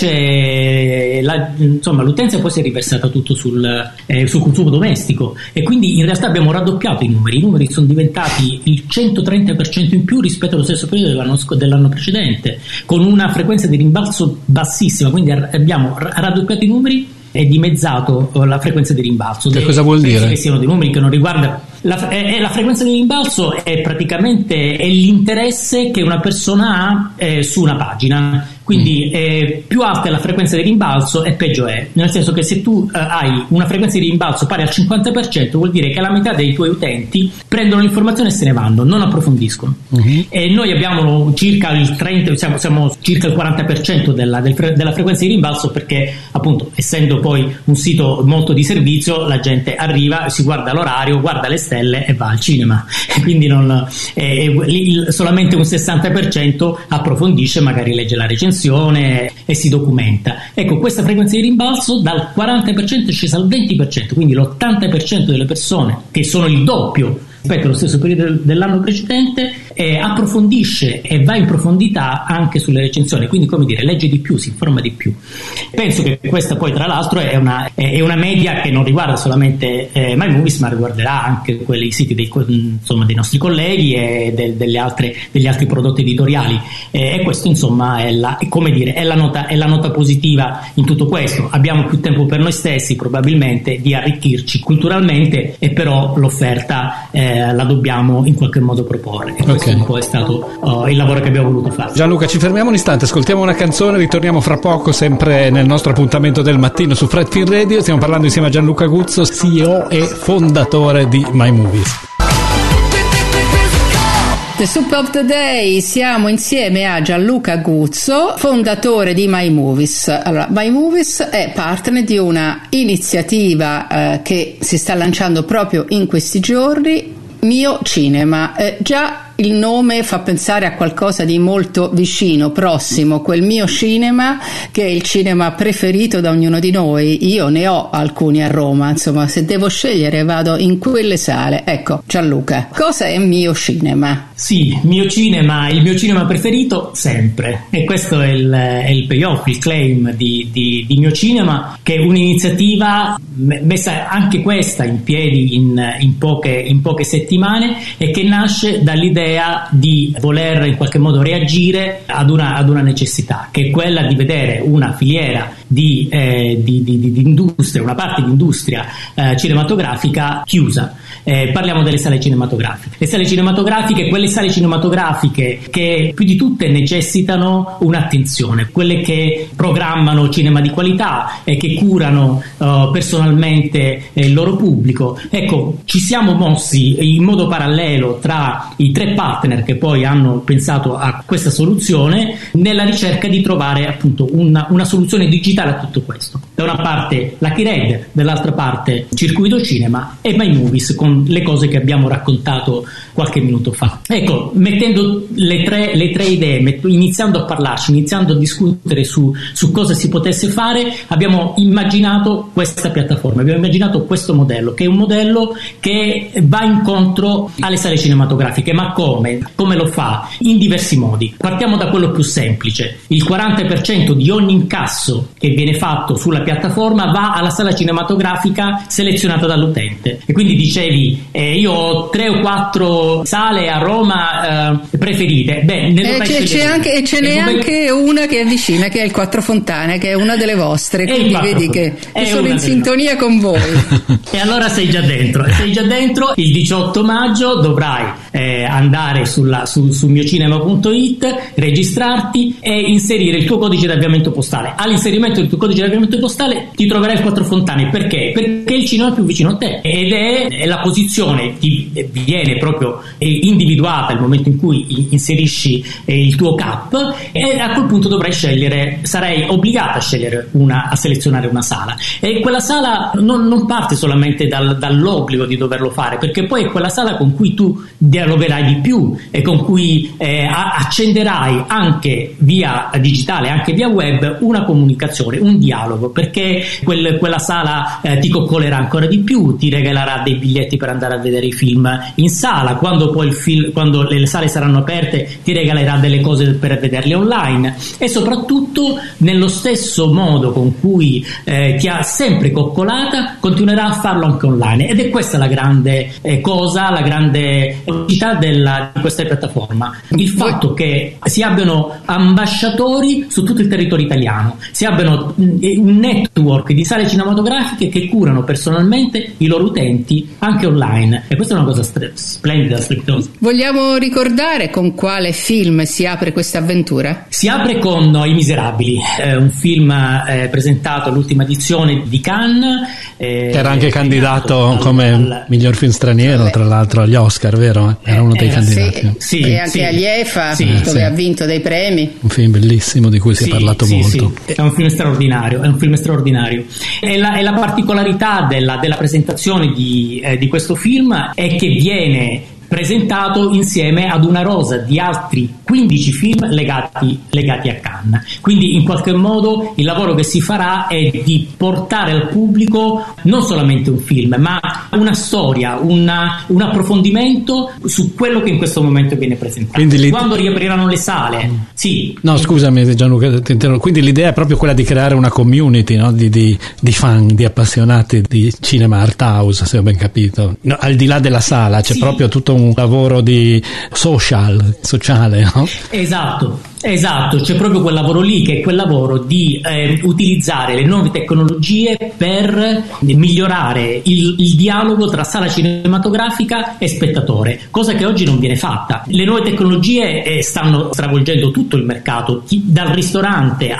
invece l'utenza poi si è riversata tutto sul consumo domestico, e quindi in realtà abbiamo raddoppiato i numeri sono diventati il 130% in più rispetto allo stesso periodo dell'anno precedente, con una frequenza di rimbalzo bassissima, quindi abbiamo raddoppiato i numeri e dimezzato la frequenza di rimbalzo. Che cosa vuol dire? Che siano dei numeri che non riguardano la frequenza di rimbalzo, è praticamente l'interesse che una persona ha su una pagina, quindi più alta è la frequenza di rimbalzo e peggio è, nel senso che se tu hai una frequenza di rimbalzo pari al 50% vuol dire che la metà dei tuoi utenti prendono l'informazione e se ne vanno, non approfondiscono. E noi abbiamo circa il 30%, siamo circa il 40% della frequenza di rimbalzo, perché appunto essendo poi un sito molto di servizio, la gente arriva, si guarda l'orario, guarda le stelle e va al cinema, quindi solamente un 60% approfondisce, magari legge la recensione e si documenta. Ecco, questa frequenza di rimbalzo dal 40% è scesa al 20%, quindi l'80% delle persone, che sono il doppio rispetto allo stesso periodo dell'anno precedente, approfondisce e va in profondità anche sulle recensioni, quindi come dire, legge di più, si informa di più. Penso che questa poi tra l'altro è una media che non riguarda solamente MyMovies, ma riguarderà anche quelli siti dei nostri colleghi e degli altri prodotti editoriali, e questo insomma è la nota positiva in tutto questo. Abbiamo più tempo per noi stessi probabilmente di arricchirci culturalmente, e però l'offerta la dobbiamo in qualche modo proporre, e questo un po' è stato il lavoro che abbiamo voluto fare. Gianluca, ci fermiamo un istante, ascoltiamo una canzone, ritorniamo fra poco sempre nel nostro appuntamento del mattino su Fred Film Radio. Stiamo parlando insieme a Gianluca Guzzo, CEO e fondatore di MyMovies. The Soup of the Day, siamo insieme a Gianluca Guzzo, fondatore di MyMovies. Allora, MyMovies è partner di una iniziativa che si sta lanciando proprio in questi giorni, Mio Cinema. Già il nome fa pensare a qualcosa di molto vicino, prossimo, quel mio cinema che è il cinema preferito da ognuno di noi. Io ne ho alcuni a Roma, insomma, se devo scegliere vado in quelle sale. Ecco, Gianluca, cosa è Mio Cinema? Sì, Mio Cinema, il mio cinema preferito sempre, e questo è il payoff, il claim di Mio Cinema, che è un'iniziativa messa anche questa in piedi in poche settimane, e che nasce dall'idea di voler in qualche modo reagire ad una necessità, che è quella di vedere una filiera di industria, una parte di industria cinematografica chiusa. Parliamo delle sale cinematografiche. Le sale cinematografiche, quelle sale cinematografiche che più di tutte necessitano un'attenzione, quelle che programmano cinema di qualità e che curano personalmente il loro pubblico. Ecco, ci siamo mossi in modo parallelo tra i tre partner che poi hanno pensato a questa soluzione, nella ricerca di trovare appunto una soluzione digitale a tutto questo. Da una parte Lucky Red, dall'altra parte Circuito Cinema e MyMovies, con le cose che abbiamo raccontato qualche minuto fa. Ecco, mettendo le tre idee, iniziando a parlarci, iniziando a discutere su cosa si potesse fare, abbiamo immaginato questa piattaforma, abbiamo immaginato questo modello, che è un modello che va incontro alle sale cinematografiche. Ma come lo fa? In diversi modi. Partiamo da quello più semplice: il 40% di ogni incasso che viene fatto sulla piattaforma va alla sala cinematografica selezionata dall'utente. E quindi dicevi, io ho 3 o 4 sale a Roma preferite. Ce n'è anche una che è vicina, che è il Quattro Fontane, che è una delle vostre, quindi vedi che sono in sintonia con voi. E allora sei già dentro. Il 18 maggio dovrai andare su miocinema.it, registrarti e inserire il tuo codice di avviamento postale. All'inserimento del tuo codice di avviamento postale postale ti troverai il Quattro Fontane. Perché? Perché il cinema è più vicino a te, ed è la posizione ti viene proprio individuata nel momento in cui inserisci il tuo CAP, e a quel punto dovrai scegliere, sarai obbligata a scegliere a selezionare una sala, e quella sala non parte solamente dall'obbligo di doverlo fare, perché poi è quella sala con cui tu dialogherai di più e con cui accenderai anche via digitale, anche via web, una comunicazione, un dialogo, perché quella sala ti coccolerà ancora di più, ti regalerà dei biglietti per andare a vedere i film in sala, quando poi quando le sale saranno aperte ti regalerà delle cose per vederli online, e soprattutto nello stesso modo con cui ti ha sempre coccolata continuerà a farlo anche online, ed è questa la grande cosa, la grande utilità di questa piattaforma, il fatto che si abbiano ambasciatori su tutto il territorio italiano, si abbiano un network di sale cinematografiche che curano personalmente i loro utenti anche online, e questa è una cosa splendida, strepitosa. Vogliamo ricordare con quale film si apre questa avventura? Si apre con I Miserabili, un film presentato all'ultima edizione di Cannes, era anche candidato come miglior film straniero, tra l'altro agli Oscar, vero? Era uno dei candidati. Sì, e anche agli EFA, dove ha vinto dei premi. Un film bellissimo di cui si è parlato molto. Sì. È un film straordinario, E la particolarità della presentazione di questo film è che viene presentato insieme ad una rosa di altri 15 film legati a Cannes. Quindi in qualche modo il lavoro che si farà è di portare al pubblico non solamente un film, ma una storia, un approfondimento su quello che in questo momento viene presentato. Quando riapriranno le sale, No, scusami Gianluca, ti interrompo. Quindi l'idea è proprio quella di creare una community, no? di fan, di appassionati di cinema art house, se ho ben capito. No, al di là della sala c'è proprio tutto un lavoro di sociale, no? Esatto, c'è proprio quel lavoro lì, che è quel lavoro di utilizzare le nuove tecnologie per migliorare il dialogo tra sala cinematografica e spettatore, cosa che oggi non viene fatta. Le nuove tecnologie stanno stravolgendo tutto il mercato, dal ristorante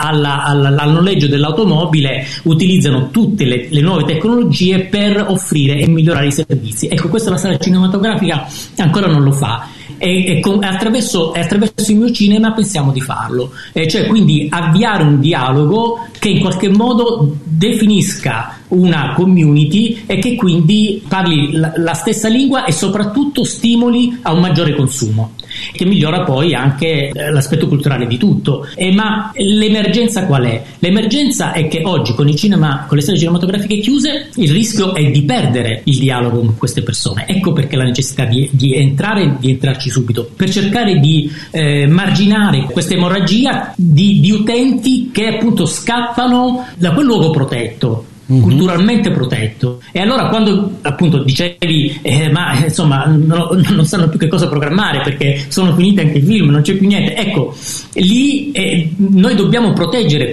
al noleggio dell'automobile utilizzano tutte le nuove tecnologie per offrire e migliorare i servizi. Ecco, questa la sala cinematografica ancora non lo fa. E attraverso il mio cinema pensiamo di farlo, cioè quindi avviare un dialogo che in qualche modo definisca una community e che quindi parli la stessa lingua e soprattutto stimoli a un maggiore consumo, che migliora poi anche l'aspetto culturale di tutto. Ma l'emergenza qual è? L'emergenza è che oggi con le sale cinematografiche chiuse il rischio è di perdere il dialogo con queste persone. Ecco perché la necessità di entrarci subito, per cercare di marginare questa emorragia di utenti che appunto scappano da quel luogo protetto, culturalmente protetto. E allora quando appunto dicevi ma insomma non sanno più che cosa programmare perché sono finiti anche i film, non c'è più niente, ecco lì noi dobbiamo proteggere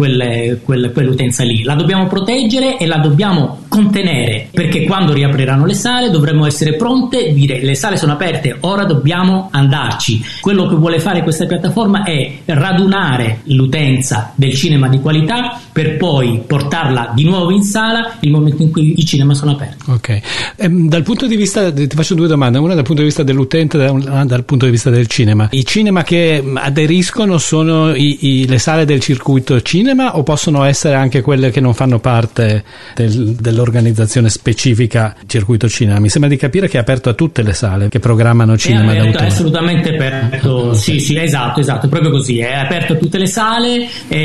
quell'utenza lì, la dobbiamo proteggere e la dobbiamo contenere, perché quando riapriranno le sale dovremo essere pronte, dire le sale sono aperte, ora dobbiamo andarci. Quello che vuole fare questa piattaforma è radunare l'utenza del cinema di qualità per poi portarla di nuovo in sala il momento in cui i cinema sono aperti. Ok, dal punto di vista, ti faccio due domande, una dal punto di vista dell'utente e una dal punto di vista del cinema. I cinema che aderiscono sono le sale del circuito cinema o possono essere anche quelle che non fanno parte dell'organizzazione specifica circuito cinema? Mi sembra di capire che è aperto a tutte le sale che programmano cinema d'autore. È assolutamente aperto, sì, esatto, è proprio così, è aperto a tutte le sale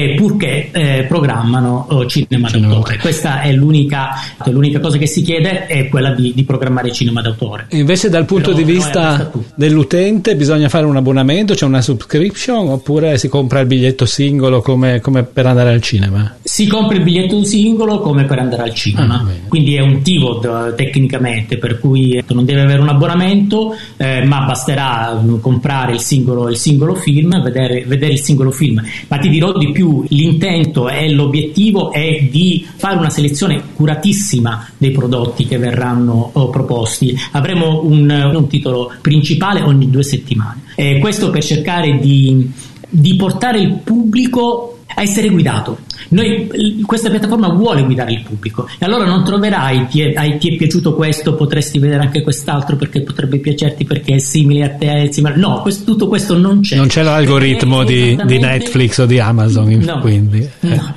purché programmano cinema d'autore. Questa è l'unica cosa che si chiede, è quella di programmare cinema d'autore. Invece dal punto di vista dell'utente bisogna fare un abbonamento, c'è una subscription oppure si compra il biglietto singolo come per andare al cinema? Si compra il biglietto singolo come per andare al cinema, quindi è un TVOD tecnicamente, per cui non deve avere un abbonamento, ma basterà comprare il singolo film, vedere il singolo film. Ma ti dirò di più, l'intento e l'obiettivo è di fare una selezione curatissima dei prodotti che verranno proposti. Avremo un titolo principale ogni 2 settimane, questo per cercare di portare il pubblico a essere guidato. Questa piattaforma vuole guidare il pubblico, e allora non troverai ti è piaciuto questo, potresti vedere anche quest'altro perché potrebbe piacerti perché è simile a te, no, tutto questo non c'è. Non c'è l'algoritmo di Netflix o di Amazon, quindi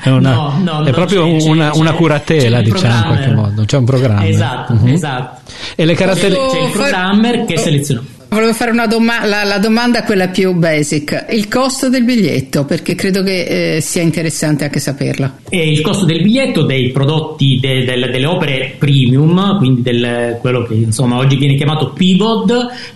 è proprio una curatela, diciamo, in qualche modo. C'è un programma. Esatto. E le caratteristiche. C'è il programmer che seleziona. Volevo fare una la domanda, quella più basic: il costo del biglietto, perché credo che sia interessante anche saperla. E il costo del biglietto dei prodotti delle opere premium, quindi quello che insomma oggi viene chiamato PVOD,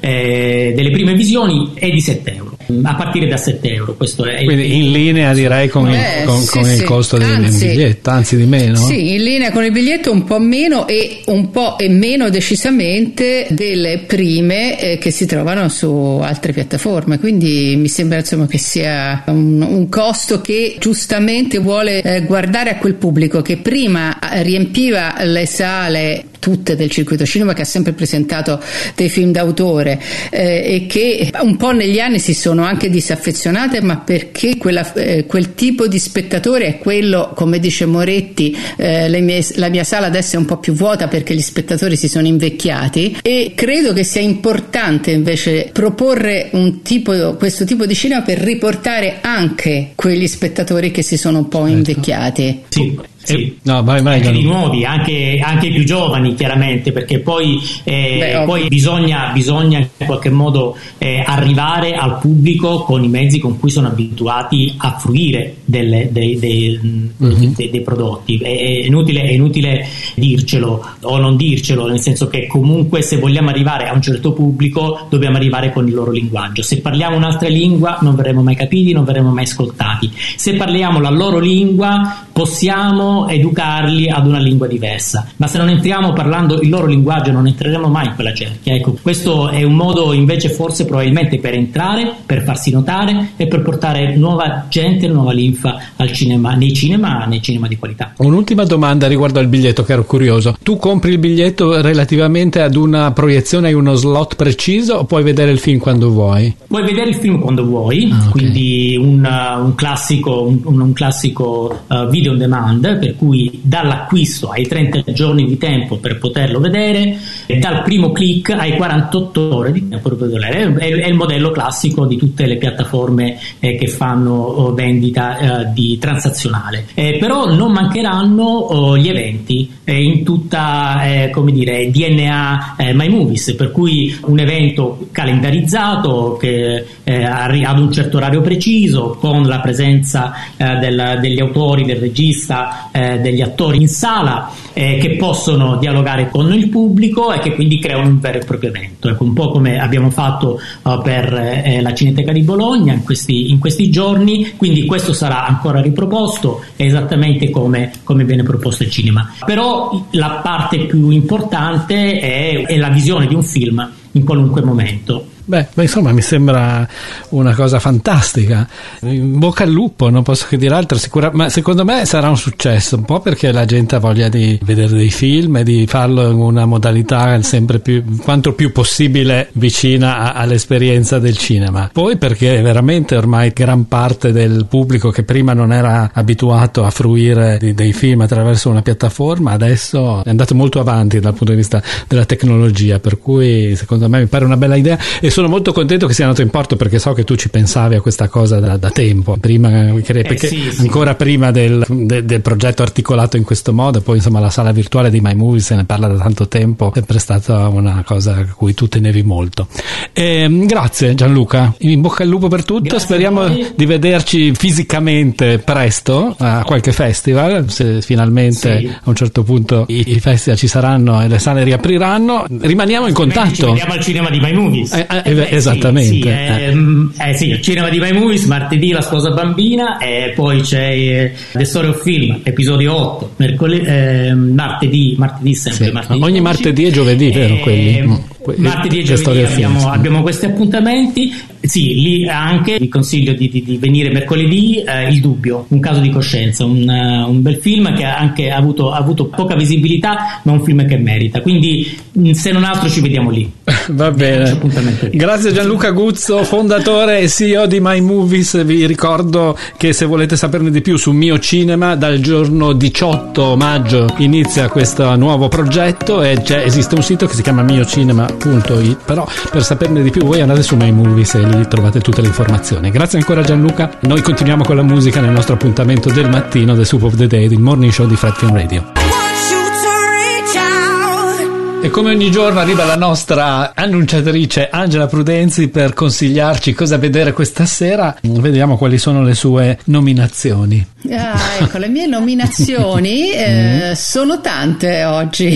delle prime visioni, è di €7, a partire da €7. Questo è quindi in linea, direi, con il costo del biglietto, anzi di meno. Sì, in linea con il biglietto, un po' meno e meno decisamente delle prime che si trovano su altre piattaforme, quindi mi sembra insomma che sia un costo che giustamente vuole guardare a quel pubblico che prima riempiva le sale tutte del circuito cinema, che ha sempre presentato dei film d'autore e che un po' negli anni si sono anche disaffezionate, ma perché quel tipo di spettatore è quello, come dice Moretti, la mia sala adesso è un po' più vuota perché gli spettatori si sono invecchiati, e credo che sia importante invece proporre questo tipo di cinema per riportare anche quegli spettatori che si sono un po' invecchiati. Sì. No, vai, anche di nuovi, anche i più giovani, chiaramente, perché poi bisogna in qualche modo arrivare al pubblico con i mezzi con cui sono abituati a fruire dei prodotti. È inutile dircelo o non dircelo, nel senso che comunque se vogliamo arrivare a un certo pubblico dobbiamo arrivare con il loro linguaggio. Se parliamo un'altra lingua non verremo mai capiti, non verremo mai ascoltati. Se parliamo la loro lingua possiamo educarli ad una lingua diversa, ma se non entriamo parlando il loro linguaggio non entreremo mai in quella cerchia. Ecco, questo è un modo invece forse probabilmente per entrare, per farsi notare e per portare nuova gente, nuova linfa al cinema, nei cinema di qualità. Un'ultima domanda riguardo al biglietto, che ero curioso: tu compri il biglietto relativamente ad una proiezione, hai uno slot preciso, o puoi vedere il film quando vuoi? Puoi vedere il film quando vuoi, quindi un classico video on demand, per cui dall'acquisto hai 30 giorni di tempo per poterlo vedere, e dal primo click hai 48 ore di tempo per poterlo vedere. È il modello classico di tutte le piattaforme che fanno vendita di transazionale, però non mancheranno gli eventi in tutta DNA My Movies, per cui un evento calendarizzato che ad un certo orario preciso, con la presenza degli autori, del regista, degli attori in sala, che possono dialogare con il pubblico e che quindi creano un vero e proprio evento. Ecco, un po' come abbiamo fatto per la Cineteca di Bologna in questi giorni, quindi questo sarà ancora riproposto esattamente come viene proposto il cinema. Però la parte più importante è la visione di un film in qualunque momento. Beh, insomma, mi sembra una cosa fantastica. In bocca al lupo, non posso che dire altro. Ma secondo me sarà un successo, un po' perché la gente ha voglia di vedere dei film e di farlo in una modalità sempre più, quanto più possibile, vicina all'esperienza del cinema. Poi perché veramente ormai gran parte del pubblico che prima non era abituato a fruire dei film attraverso una piattaforma, adesso è andato molto avanti dal punto di vista della tecnologia, per cui secondo me mi pare una bella idea, e sono molto contento che sia andato in porto, perché so che tu ci pensavi a questa cosa da tempo, prima, perché ancora prima del progetto articolato in questo modo. Poi insomma la sala virtuale di My Movies se ne parla da tanto tempo, è sempre stata una cosa a cui tu tenevi molto. Grazie Gianluca, in bocca al lupo per tutto. Grazie, speriamo di vederci fisicamente presto a qualche festival, se finalmente a un certo punto i festival ci saranno e le sale riapriranno. Rimaniamo in contatto. Ci vediamo al cinema di My Movies. Esattamente. Il cinema di My Movies, martedì La sposa bambina, e poi c'è The Story of Film, episodio 8, martedì sempre. Martedì, ogni martedì e giovedì, vero quelli? Martedì e giovedì abbiamo questi appuntamenti. Sì, lì anche vi consiglio di venire mercoledì. Il Dubbio, un caso di coscienza, un bel film che anche ha avuto poca visibilità, ma un film che merita. Quindi se non altro ci vediamo lì. Va bene. Grazie Gianluca Guzzo, fondatore e CEO di My Movies. Vi ricordo che se volete saperne di più su Mio Cinema, dal giorno 18 maggio inizia questo nuovo progetto e esiste un sito che si chiama miocinema.it, però per saperne di più voi andate su My Movies e lì trovate tutte le informazioni. Grazie ancora Gianluca. Noi continuiamo con la musica nel nostro appuntamento del mattino del Soup of the Day, il morning show di Fred Film Radio. E come ogni giorno arriva la nostra annunciatrice Angela Prudenzi per consigliarci cosa vedere questa sera. Vediamo quali sono le sue nominazioni. Ecco, le mie nominazioni sono tante oggi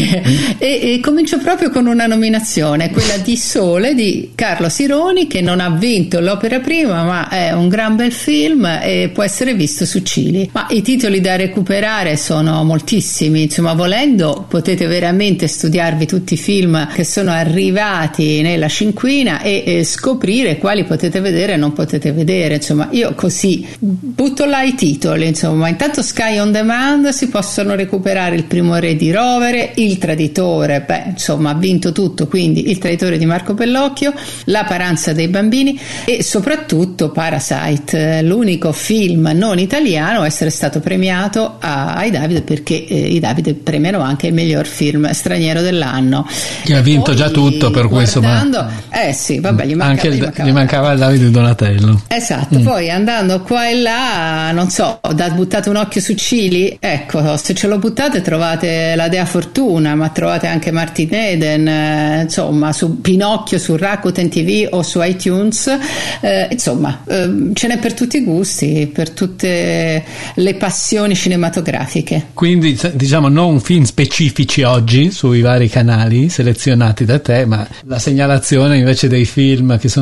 e comincio proprio con una nominazione, quella di Sole di Carlo Sironi, che non ha vinto l'opera prima, ma è un gran bel film e può essere visto su Cili. Ma i titoli da recuperare sono moltissimi, insomma, volendo potete veramente studiarvi tutti i film che sono arrivati nella cinquina e scoprire quali potete vedere e non potete vedere. Insomma, io così butto là i titoli. Insomma, intanto Sky On Demand si possono recuperare Il primo re di Rovere, Il traditore, insomma ha vinto tutto, quindi Il traditore di Marco Pellocchio, La paranza dei bambini e soprattutto Parasite, l'unico film non italiano a essere stato premiato ai David, perché i David premiano anche il miglior film straniero dell'anno. Che ha vinto già tutto, per cui insomma sì, vabbè, gli mancava il Davide Donatello. Esatto. Poi andando qua e là, non so, buttate un occhio su Cili, ecco, se ce lo buttate trovate La Dea Fortuna, ma trovate anche Martin Eden, insomma, su Pinocchio, su Rakuten TV o su iTunes, insomma, ce n'è per tutti i gusti, per tutte le passioni cinematografiche. Quindi diciamo non film specifici oggi sui vari canali selezionati da te, ma la segnalazione invece dei film che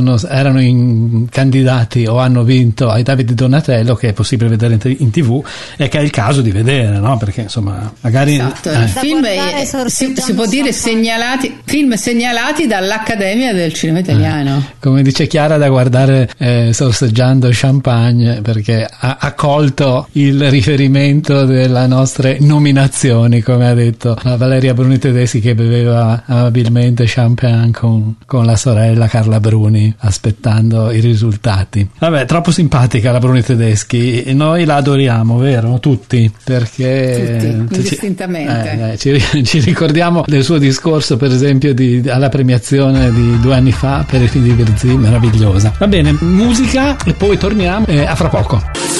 erano candidati o hanno vinto ai Davide Donatello, che è possibile vedere in TV e che è il caso di vedere, no? Perché insomma magari film si può dire film segnalati dall'Accademia del Cinema Italiano, come dice Chiara, da guardare sorseggiando champagne, perché ha colto il riferimento delle nostre nominazioni, come ha detto Valeria Bruni Tedeschi, che beveva amabilmente champagne con la sorella Carla Bruni aspettando i risultati. Vabbè, troppo simpatica la Bruni Tedeschi, noi la adoriamo, vero? Tutti, perché tutti, indistintamente. Ci ricordiamo del suo discorso, per esempio alla premiazione di 2 anni fa per i film di Virzì, meravigliosa. Va bene, musica e poi torniamo a fra poco.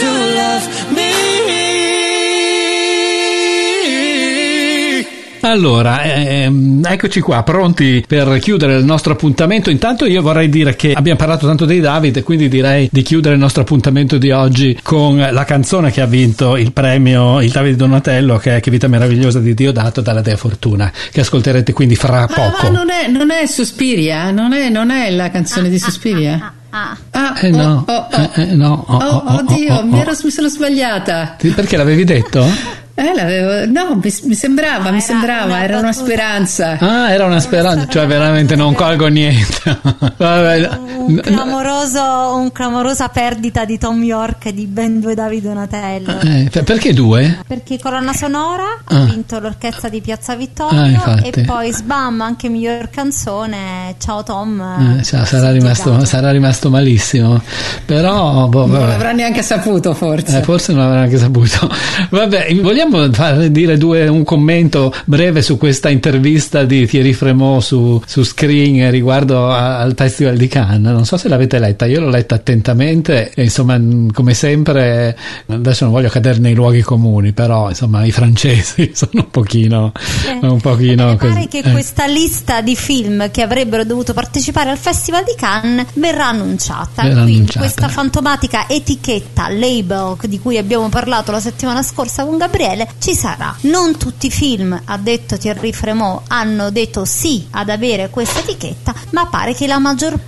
Allora, eccoci qua, pronti per chiudere il nostro appuntamento. Intanto io vorrei dire che abbiamo parlato tanto dei David, e quindi direi di chiudere il nostro appuntamento di oggi con la canzone che ha vinto il premio il Davide Donatello, che è Che vita meravigliosa di Diodato, dalla Dea Fortuna, che ascolterete quindi fra poco. Ma non è Suspiria? Non è la canzone di Suspiria? No. Oddio, mi sono sbagliata. Perché l'avevi detto? Mi sembrava, era una speranza. Era una speranza, cioè veramente non colgo niente. Un clamorosa perdita di Tom York e di ben 2 Davide Donatello. Perché 2? Perché colonna sonora ha vinto l'orchestra di Piazza Vittorio e poi sbam, anche miglior canzone. Ciao Tom. Sarà rimasto malissimo, però non l'avrà neanche saputo, forse non l'avrà neanche saputo. Vabbè, vogliamo fare dire un commento breve su questa intervista di Thierry Frémaux su Screen riguardo al Festival di Cannes? Non so se l'avete letta, io l'ho letta attentamente e insomma, come sempre, adesso non voglio cadere nei luoghi comuni, però insomma i francesi sono un pochino pare che questa lista di film che avrebbero dovuto partecipare al Festival di Cannes verrà annunciata. Quindi questa fantomatica etichetta, label, di cui abbiamo parlato la settimana scorsa con Gabriele, ci sarà. Non tutti i film, ha detto Thierry Frémaux, hanno detto sì ad avere questa etichetta, ma pare che la maggior parte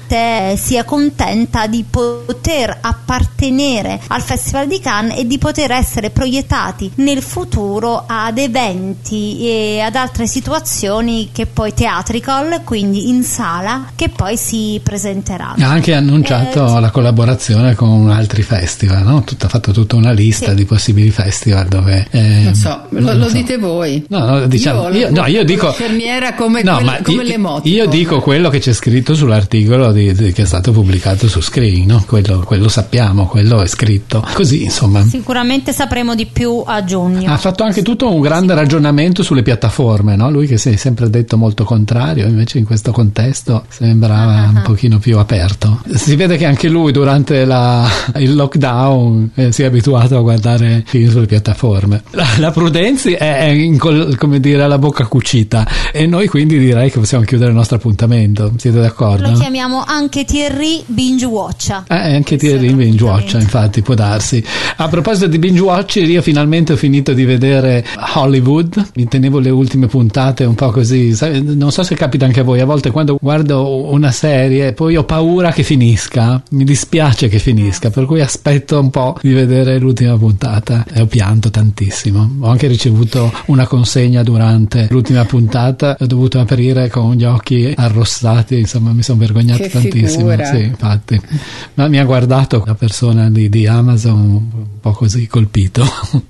gente sia contenta di poter appartenere al Festival di Cannes e di poter essere proiettati nel futuro ad eventi e ad altre situazioni che poi theatrical, quindi in sala, che poi si presenteranno. Ha anche annunciato la collaborazione con altri festival, no? Ha fatto tutta una lista di possibili festival dove non so, lo dite voi. No, diciamo, io dico cerniera come le moto. Io dico quello che c'è scritto sull'articolo che è stato pubblicato su Screen, no? Quello sappiamo, quello è scritto così, insomma. Sicuramente sapremo di più a giugno. Ha fatto anche tutto un grande ragionamento sulle piattaforme, no? Lui che si è sempre detto molto contrario, invece in questo contesto sembrava un pochino più aperto. Si vede che anche lui durante il lockdown si è abituato a guardare film sulle piattaforme. La Prudenzi è come dire, alla bocca cucita, e noi quindi direi che possiamo chiudere il nostro appuntamento. Siete d'accordo? Lo chiamiamo anche Thierry Binge Watcha. Anche Thierry Binge Watcha, infatti, può darsi. A proposito di binge watch, io finalmente ho finito di vedere Hollywood. Mi tenevo le ultime puntate un po' così, non so se capita anche a voi, a volte quando guardo una serie poi ho paura che finisca, mi dispiace che finisca, per cui aspetto un po' di vedere l'ultima puntata e ho pianto tantissimo. Ho anche ricevuto una consegna durante l'ultima puntata, ho dovuto aprire con gli occhi arrossati, insomma mi sono vergognato tantissimo. Sì, infatti. Ma mi ha guardato la persona di Amazon un po' così colpito.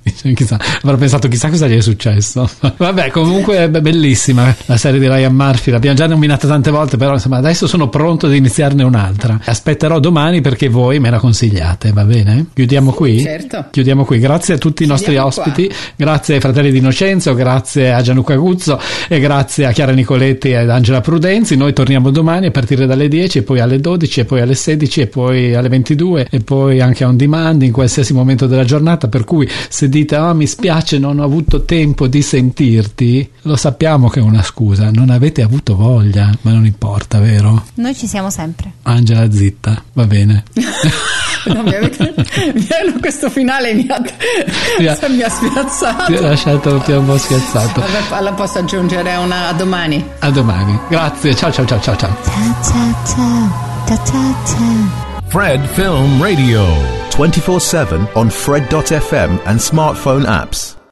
Avrò pensato chissà cosa gli è successo. Vabbè, comunque è bellissima la serie di Ryan Murphy, l'abbiamo già nominata tante volte, però insomma adesso sono pronto ad iniziarne un'altra. Aspetterò domani perché voi me la consigliate, va bene? Chiudiamo qui? Certo. Chiudiamo qui. Grazie a tutti i nostri ospiti, grazie ai fratelli di Innocenzo, grazie a Gianluca Guzzo e grazie a Chiara Nicoletti ed Angela Prudenzi. Noi torniamo domani a partire dalle 10 e poi alle 12 e poi alle 16 e poi alle 22 e poi anche on demand in qualsiasi momento della giornata, per cui se dite mi spiace non ho avuto tempo di sentirti, lo sappiamo che è una scusa, non avete avuto voglia, ma non importa, vero? Noi ci siamo sempre. Angela, zitta, va bene. No, questo finale mi ha spiazzato. Ti ha lasciato un po' spiazzato. Alla posso aggiungere una a domani. A domani. Grazie, ciao. Fred Film Radio 24/7 on Fred.fm and smartphone apps.